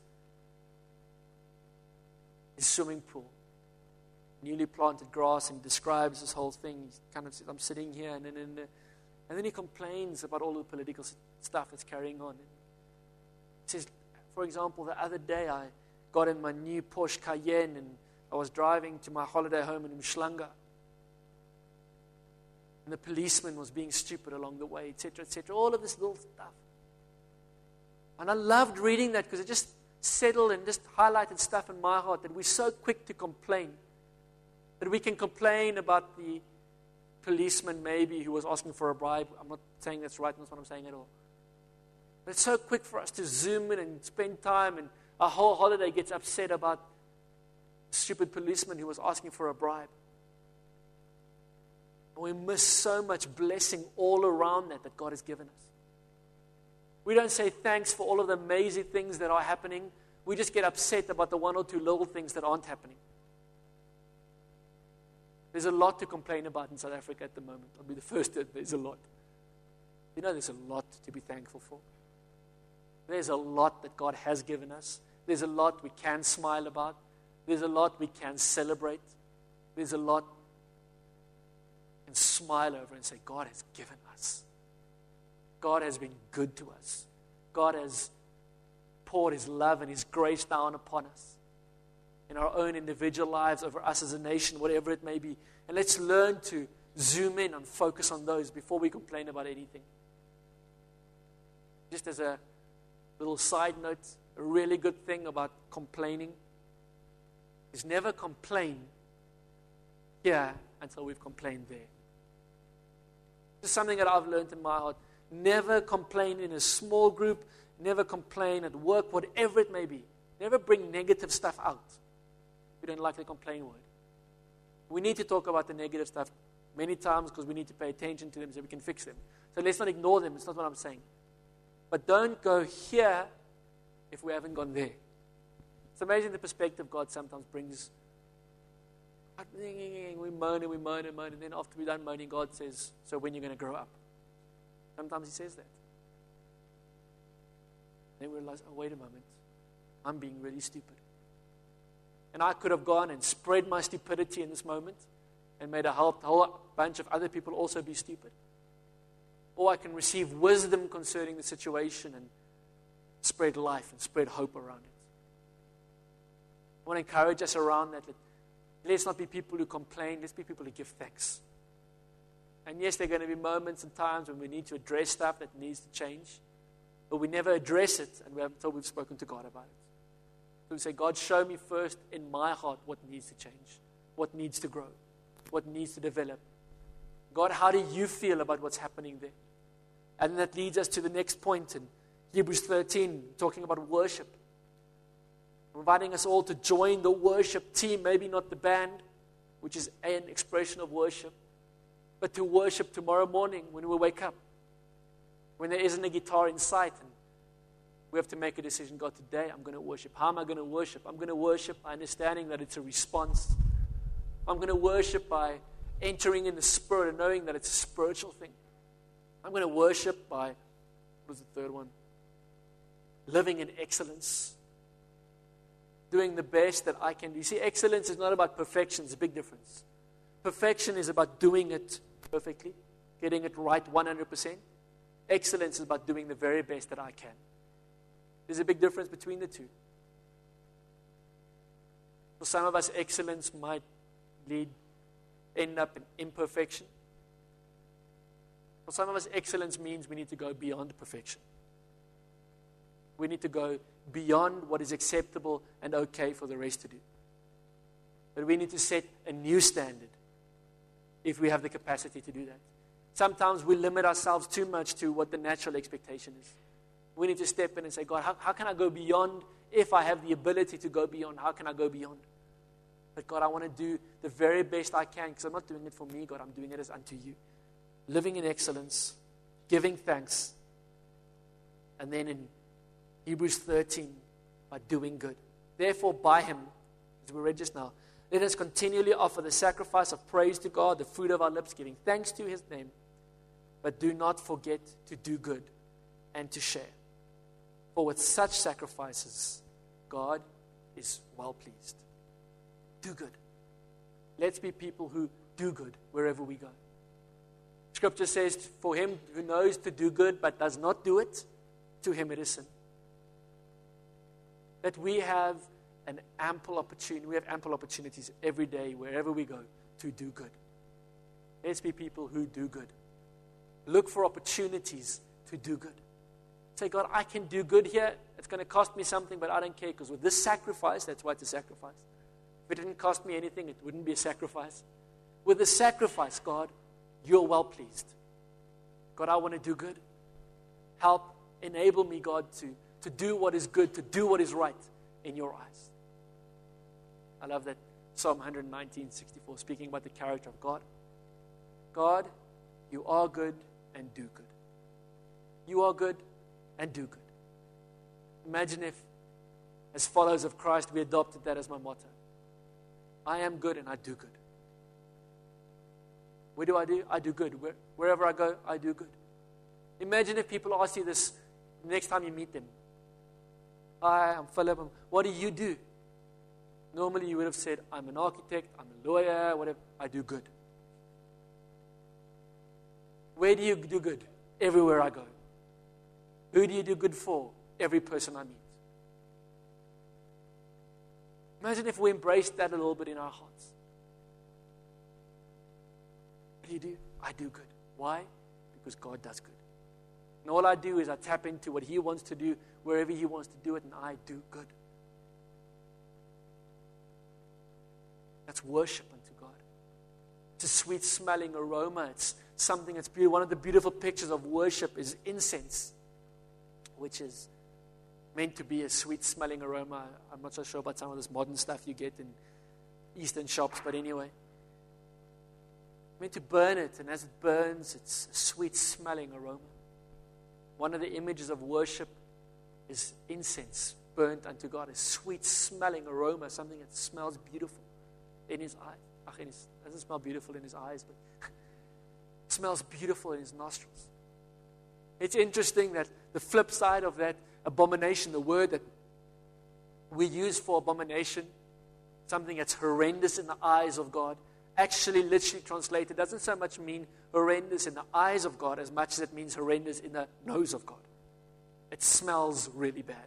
swimming pool, newly planted grass, and he describes this whole thing. He kind of says, I'm sitting here, and then he complains about all the political stuff that's carrying on. He says, for example, the other day I got in my new Porsche Cayenne and I was driving to my holiday home in Umhlanga. And the policeman was being stupid along the way, etc., etc. All of this little stuff. And I loved reading that because it just settled and just highlighted stuff in my heart that we're so quick to complain. That we can complain about the policeman maybe who was asking for a bribe. I'm not saying that's right, that's what I'm saying at all. But it's so quick for us to zoom in and spend time, and our whole holiday gets upset about the stupid policeman who was asking for a bribe. And we miss so much blessing all around that God has given us. We don't say thanks for all of the amazing things that are happening we just get upset about the one or two little things that aren't happening. There's a lot to complain about in South Africa at the moment. I'll be the first to admit there's a lot. You know, there's a lot to be thankful for. There's a lot that God has given us. There's a lot we can smile about. There's a lot we can celebrate. There's a lot we can smile over and say, God has given us. God has been good to us. God has poured His love and His grace down upon us in our own individual lives, over us as a nation, whatever it may be. And let's learn to zoom in and focus on those before we complain about anything. Just as a little side note, a really good thing about complaining is never complain here until we've complained there. This is something that I've learned in my heart. Never complain in a small group. Never complain at work, whatever it may be. Never bring negative stuff out. We don't like the complain word. We need to talk about the negative stuff many times because we need to pay attention to them so we can fix them. So let's not ignore them. It's not what I'm saying. But don't go here if we haven't gone there. It's amazing the perspective God sometimes brings. We moan and we moan and moan, and then after we're done moaning, God says, so when are you going to grow up? Sometimes He says that. Then we realize, oh, wait a moment. I'm being really stupid. And I could have gone and spread my stupidity in this moment and made a whole bunch of other people also be stupid. Or I can receive wisdom concerning the situation and spread life and spread hope around it. I want to encourage us around that. Let's not be people who complain. Let's be people who give thanks. And yes, there are going to be moments and times when we need to address stuff that needs to change. But we never address it until we've spoken to God about it. So we say, God, show me first in my heart what needs to change, what needs to grow, what needs to develop. God, how do you feel about what's happening there? And that leads us to the next point in Hebrews 13, talking about worship. Inviting us all to join the worship team, maybe not the band, which is an expression of worship, but to worship tomorrow morning when we wake up, when there isn't a guitar in sight, and we have to make a decision. God, today I'm going to worship. How am I going to worship? I'm going to worship by understanding that it's a response. I'm going to worship by entering in the Spirit and knowing that it's a spiritual thing. I'm going to worship by, what was the third one? Living in excellence. Doing the best that I can do. You see, excellence is not about perfection. It's a big difference. Perfection is about doing it perfectly, getting it right 100%. Excellence is about doing the very best that I can. There's a big difference between the two. For some of us, excellence might end up in imperfection. For some of us, excellence means we need to go beyond perfection. We need to go beyond what is acceptable and okay for the rest to do. But we need to set a new standard if we have the capacity to do that. Sometimes we limit ourselves too much to what the natural expectation is. We need to step in and say, God, how can I go beyond? If I have the ability to go beyond, how can I go beyond? But God, I want to do the very best I can because I'm not doing it for me, God. I'm doing it as unto you. Living in excellence, giving thanks, and then in Hebrews 13, by doing good. Therefore, by Him, as we read just now, let us continually offer the sacrifice of praise to God, the fruit of our lips, giving thanks to His name. But do not forget to do good and to share. For with such sacrifices, God is well pleased. Do good. Let's be people who do good wherever we go. Scripture says, for him who knows to do good but does not do it, to him it is sin. That we have an ample opportunity, we have ample opportunities every day, wherever we go, to do good. Let's be people who do good. Look for opportunities to do good. Say, God, I can do good here. It's going to cost me something, but I don't care, because with this sacrifice, that's why it's a sacrifice. If it didn't cost me anything, it wouldn't be a sacrifice. With the sacrifice, God, you're well pleased. God, I want to do good. Help, enable me, God, to do what is good, to do what is right in your eyes. I love that Psalm 119:64, speaking about the character of God. God, you are good and do good. You are good and do good. Imagine if as followers of Christ, we adopted that as my motto. I am good and I do good. What do? I do good. Wherever I go, I do good. Imagine if people ask you this next time you meet them. Hi, I'm Philip. What do you do? Normally you would have said, I'm an architect, I'm a lawyer, whatever. I do good. Where do you do good? Everywhere I go. Who do you do good for? Every person I meet. Imagine if we embraced that a little bit in our hearts. What do you do? I do good. Why? Because God does good. And all I do is I tap into what He wants to do, wherever He wants to do it, and I do good. That's worship unto God. It's a sweet-smelling aroma. It's something that's beautiful. One of the beautiful pictures of worship is incense, which is meant to be a sweet-smelling aroma. I'm not so sure about some of this modern stuff you get in Eastern shops, but anyway. Meant to burn it, and as it burns, it's a sweet-smelling aroma. One of the images of worship is incense burnt unto God, a sweet-smelling aroma, something that smells beautiful in His eyes. It doesn't smell beautiful in His eyes, but it smells beautiful in His nostrils. It's interesting that the flip side of that abomination, the word that we use for abomination, something that's horrendous in the eyes of God, actually literally translated doesn't so much mean horrendous in the eyes of God as much as it means horrendous in the nose of God. It smells really bad.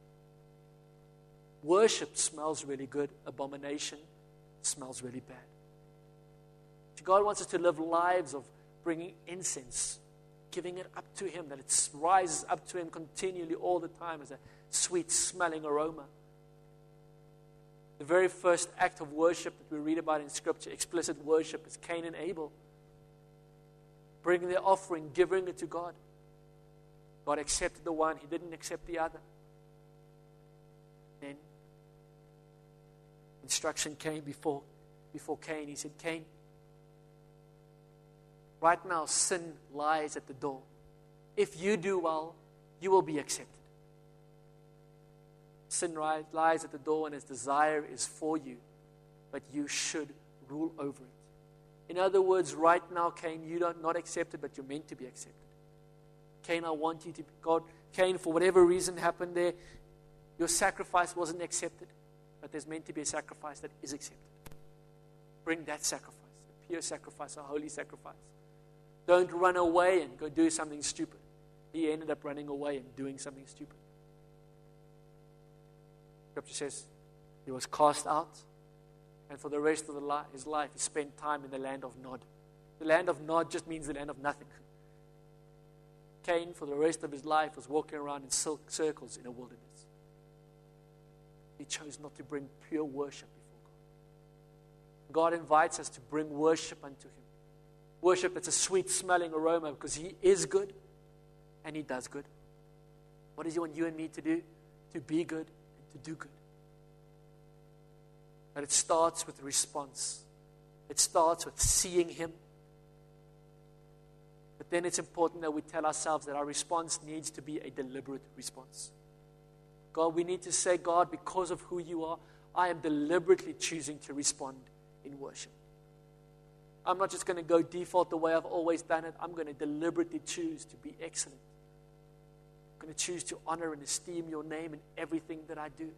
Worship smells really good. Abomination smells really bad. God wants us to live lives of bringing incense, giving it up to Him, that it rises up to Him continually all the time as a sweet-smelling aroma. The very first act of worship that we read about in Scripture, explicit worship, is Cain and Abel. Bringing their offering, giving it to God. God accepted the one, He didn't accept the other. Then instruction came before Cain. He said, Cain, right now sin lies at the door. If you do well, you will be accepted. Sin lies at the door and its desire is for you, but you should rule over it. In other words, right now, Cain, you are not accepted, but you're meant to be accepted. Cain, I want you to, God, Cain, for whatever reason happened there, your sacrifice wasn't accepted, but there's meant to be a sacrifice that is accepted. Bring that sacrifice, a pure sacrifice, a holy sacrifice. Don't run away and go do something stupid. He ended up running away and doing something stupid. Scripture says he was cast out, and for the rest of his life, he spent time in the land of Nod. The land of Nod just means the land of nothing. Cain, for the rest of his life, was walking around in circles in a wilderness. He chose not to bring pure worship before God. God invites us to bring worship unto Him. Worship that's a sweet-smelling aroma because He is good and He does good. What does He want you and me to do? To be good and to do good. But it starts with a response. It starts with seeing Him. But then it's important that we tell ourselves that our response needs to be a deliberate response. God, we need to say, God, because of who You are, I am deliberately choosing to respond in worship. I'm not just going to go default the way I've always done it. I'm going to deliberately choose to be excellent. I'm going to choose to honor and esteem Your name in everything that I do.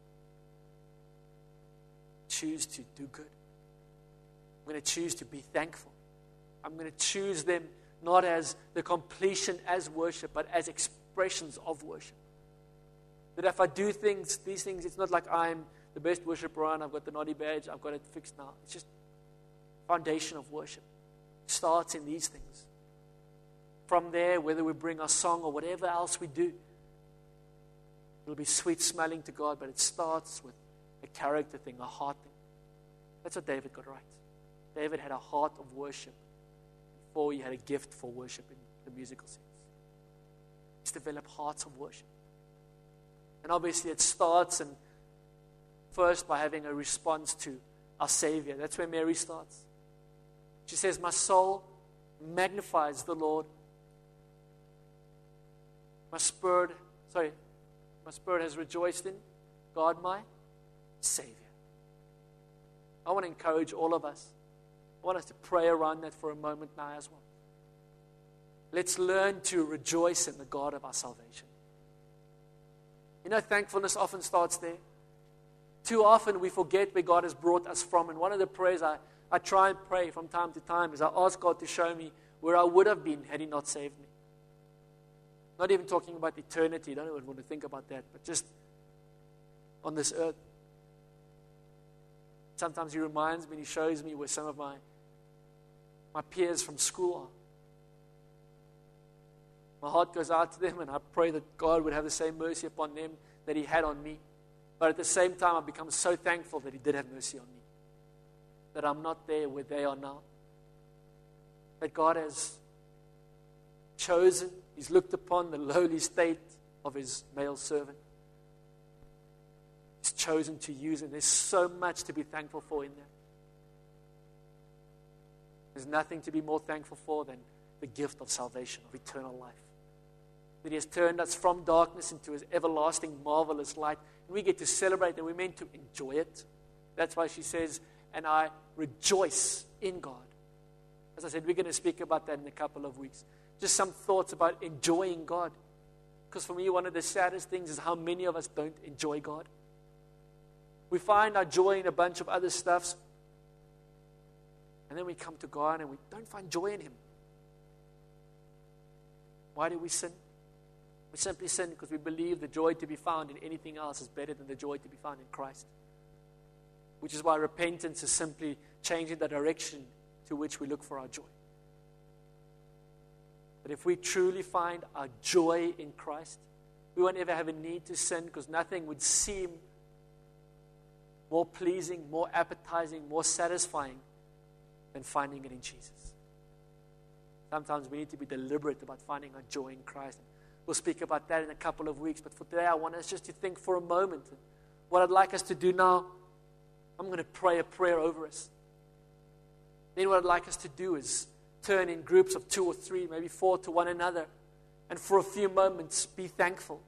Choose to do good. I'm going to choose to be thankful. I'm going to choose them not as the completion as worship, but as expressions of worship. That if I do these things, it's not like I'm the best worshiper and I've got the naughty badge, I've got it fixed now. It's just foundation of worship. It starts in these things. From there, whether we bring our song or whatever else we do, it'll be sweet smelling to God, but it starts with a character thing, a heart thing. That's what David got right. David had a heart of worship before he had a gift for worship in the musical sense. He's developed hearts of worship. And obviously it starts first by having a response to our Savior. That's where Mary starts. She says, my soul magnifies the Lord. My spirit has rejoiced in God my Savior. I want to encourage all of us. I want us to pray around that for a moment now as well. Let's learn to rejoice in the God of our salvation. You know, thankfulness often starts there. Too often we forget where God has brought us from. And one of the prayers I try and pray from time to time is I ask God to show me where I would have been had He not saved me. Not even talking about eternity. I don't even want to think about that. But just on this earth. Sometimes He reminds me and He shows me where some of my peers from school are. My heart goes out to them, and I pray that God would have the same mercy upon them that He had on me. But at the same time, I become so thankful that He did have mercy on me. That I'm not there where they are now. That God has chosen, He's looked upon the lowly state of His male servant. He's chosen to use it. There's so much to be thankful for in that. There's nothing to be more thankful for than the gift of salvation, of eternal life. That He has turned us from darkness into His everlasting, marvelous light. And we get to celebrate and we're meant to enjoy it. That's why she says, and I rejoice in God. As I said, we're going to speak about that in a couple of weeks. Just some thoughts about enjoying God. Because for me, one of the saddest things is how many of us don't enjoy God. We find our joy in a bunch of other stuffs. And then we come to God and we don't find joy in Him. Why do we sin? We simply sin because we believe the joy to be found in anything else is better than the joy to be found in Christ. Which is why repentance is simply changing the direction to which we look for our joy. But if we truly find our joy in Christ, we won't ever have a need to sin because nothing would seem more pleasing, more appetizing, more satisfying than finding it in Jesus. Sometimes we need to be deliberate about finding our joy in Christ. We'll speak about that in a couple of weeks. But for today, I want us just to think for a moment. What I'd like us to do now, I'm going to pray a prayer over us. Then what I'd like us to do is turn in groups of 2 or 3, maybe 4 to one another. And for a few moments, be thankful.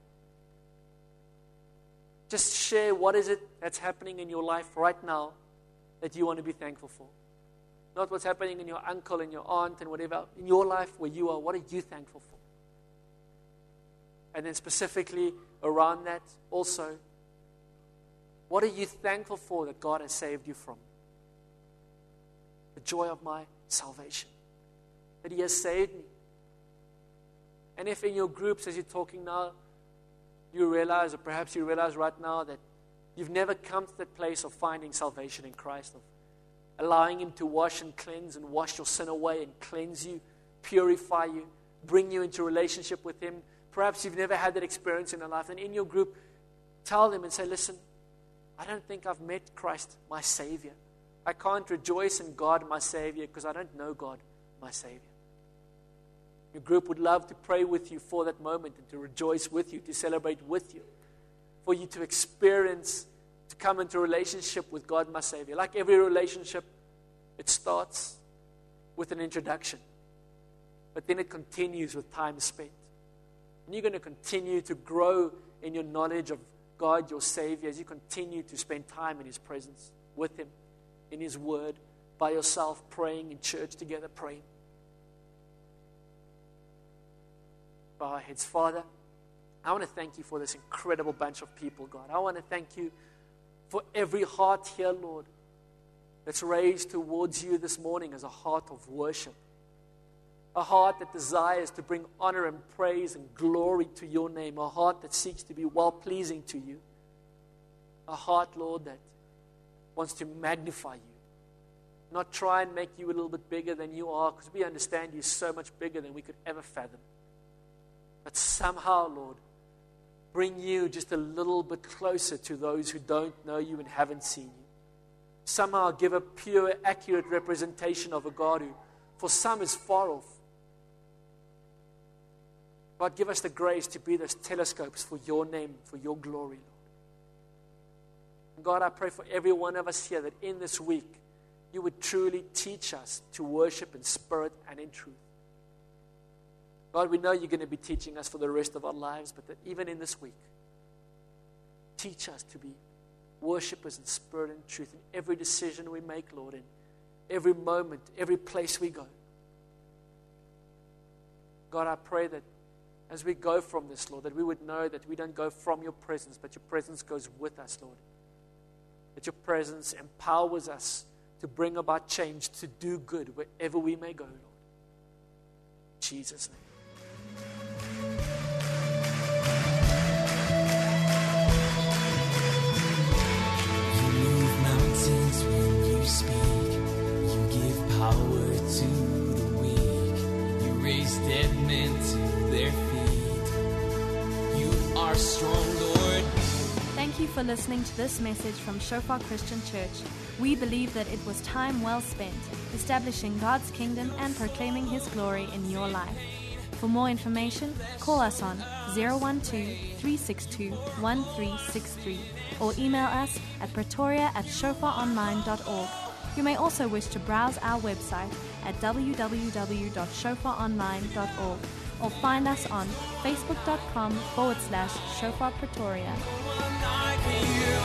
Just share what is it that's happening in your life right now that you want to be thankful for. Not what's happening in your uncle and your aunt and whatever. In your life where you are, what are you thankful for? And then specifically around that also, what are you thankful for that God has saved you from? The joy of my salvation. That He has saved me. And if in your groups as you're talking now, you realize, or perhaps you realize right now that you've never come to that place of finding salvation in Christ, of allowing Him to wash and cleanse and wash your sin away and cleanse you, purify you, bring you into relationship with Him. Perhaps you've never had that experience in your life. And in your group, tell them and say, listen, I don't think I've met Christ, my Savior. I can't rejoice in God, my Savior, because I don't know God, my Savior. Your group would love to pray with you for that moment and to rejoice with you, to celebrate with you, for you to experience, to come into a relationship with God, my Savior. Like every relationship, it starts with an introduction, but then it continues with time spent. And you're going to continue to grow in your knowledge of God, your Savior, as you continue to spend time in His presence, with Him, in His Word, by yourself, praying in church together, praying. Bow our heads. Father, I want to thank You for this incredible bunch of people, God. I want to thank You for every heart here, Lord, that's raised towards You this morning as a heart of worship. A heart that desires to bring honor and praise and glory to Your name. A heart that seeks to be well-pleasing to You. A heart, Lord, that wants to magnify You. Not try and make You a little bit bigger than You are, because we understand You so much bigger than we could ever fathom. But somehow, Lord, bring You just a little bit closer to those who don't know You and haven't seen You. Somehow give a pure, accurate representation of a God who, for some, is far off. God, give us the grace to be those telescopes for Your name, for Your glory, Lord. And God, I pray for every one of us here that in this week, You would truly teach us to worship in spirit and in truth. God, we know You're going to be teaching us for the rest of our lives, but that even in this week, teach us to be worshipers in spirit and truth in every decision we make, Lord, in every moment, every place we go. God, I pray that as we go from this, Lord, that we would know that we don't go from your presence, but your presence goes with us, Lord. That your presence empowers us to bring about change, to do good wherever we may go, Lord. In Jesus' name. Speak, you give power to the weak, you raise dead men to their feet, you are strong, Lord. Thank you for listening to this message from Shofar Christian Church. We believe that it was time well spent, establishing God's kingdom and proclaiming His glory in your life. For more information, call us on 012-362-1363 or email us at pretoria@shofaronline.org. You may also wish to browse our website at www.shofaronline.org or find us on facebook.com/Shofar Pretoria.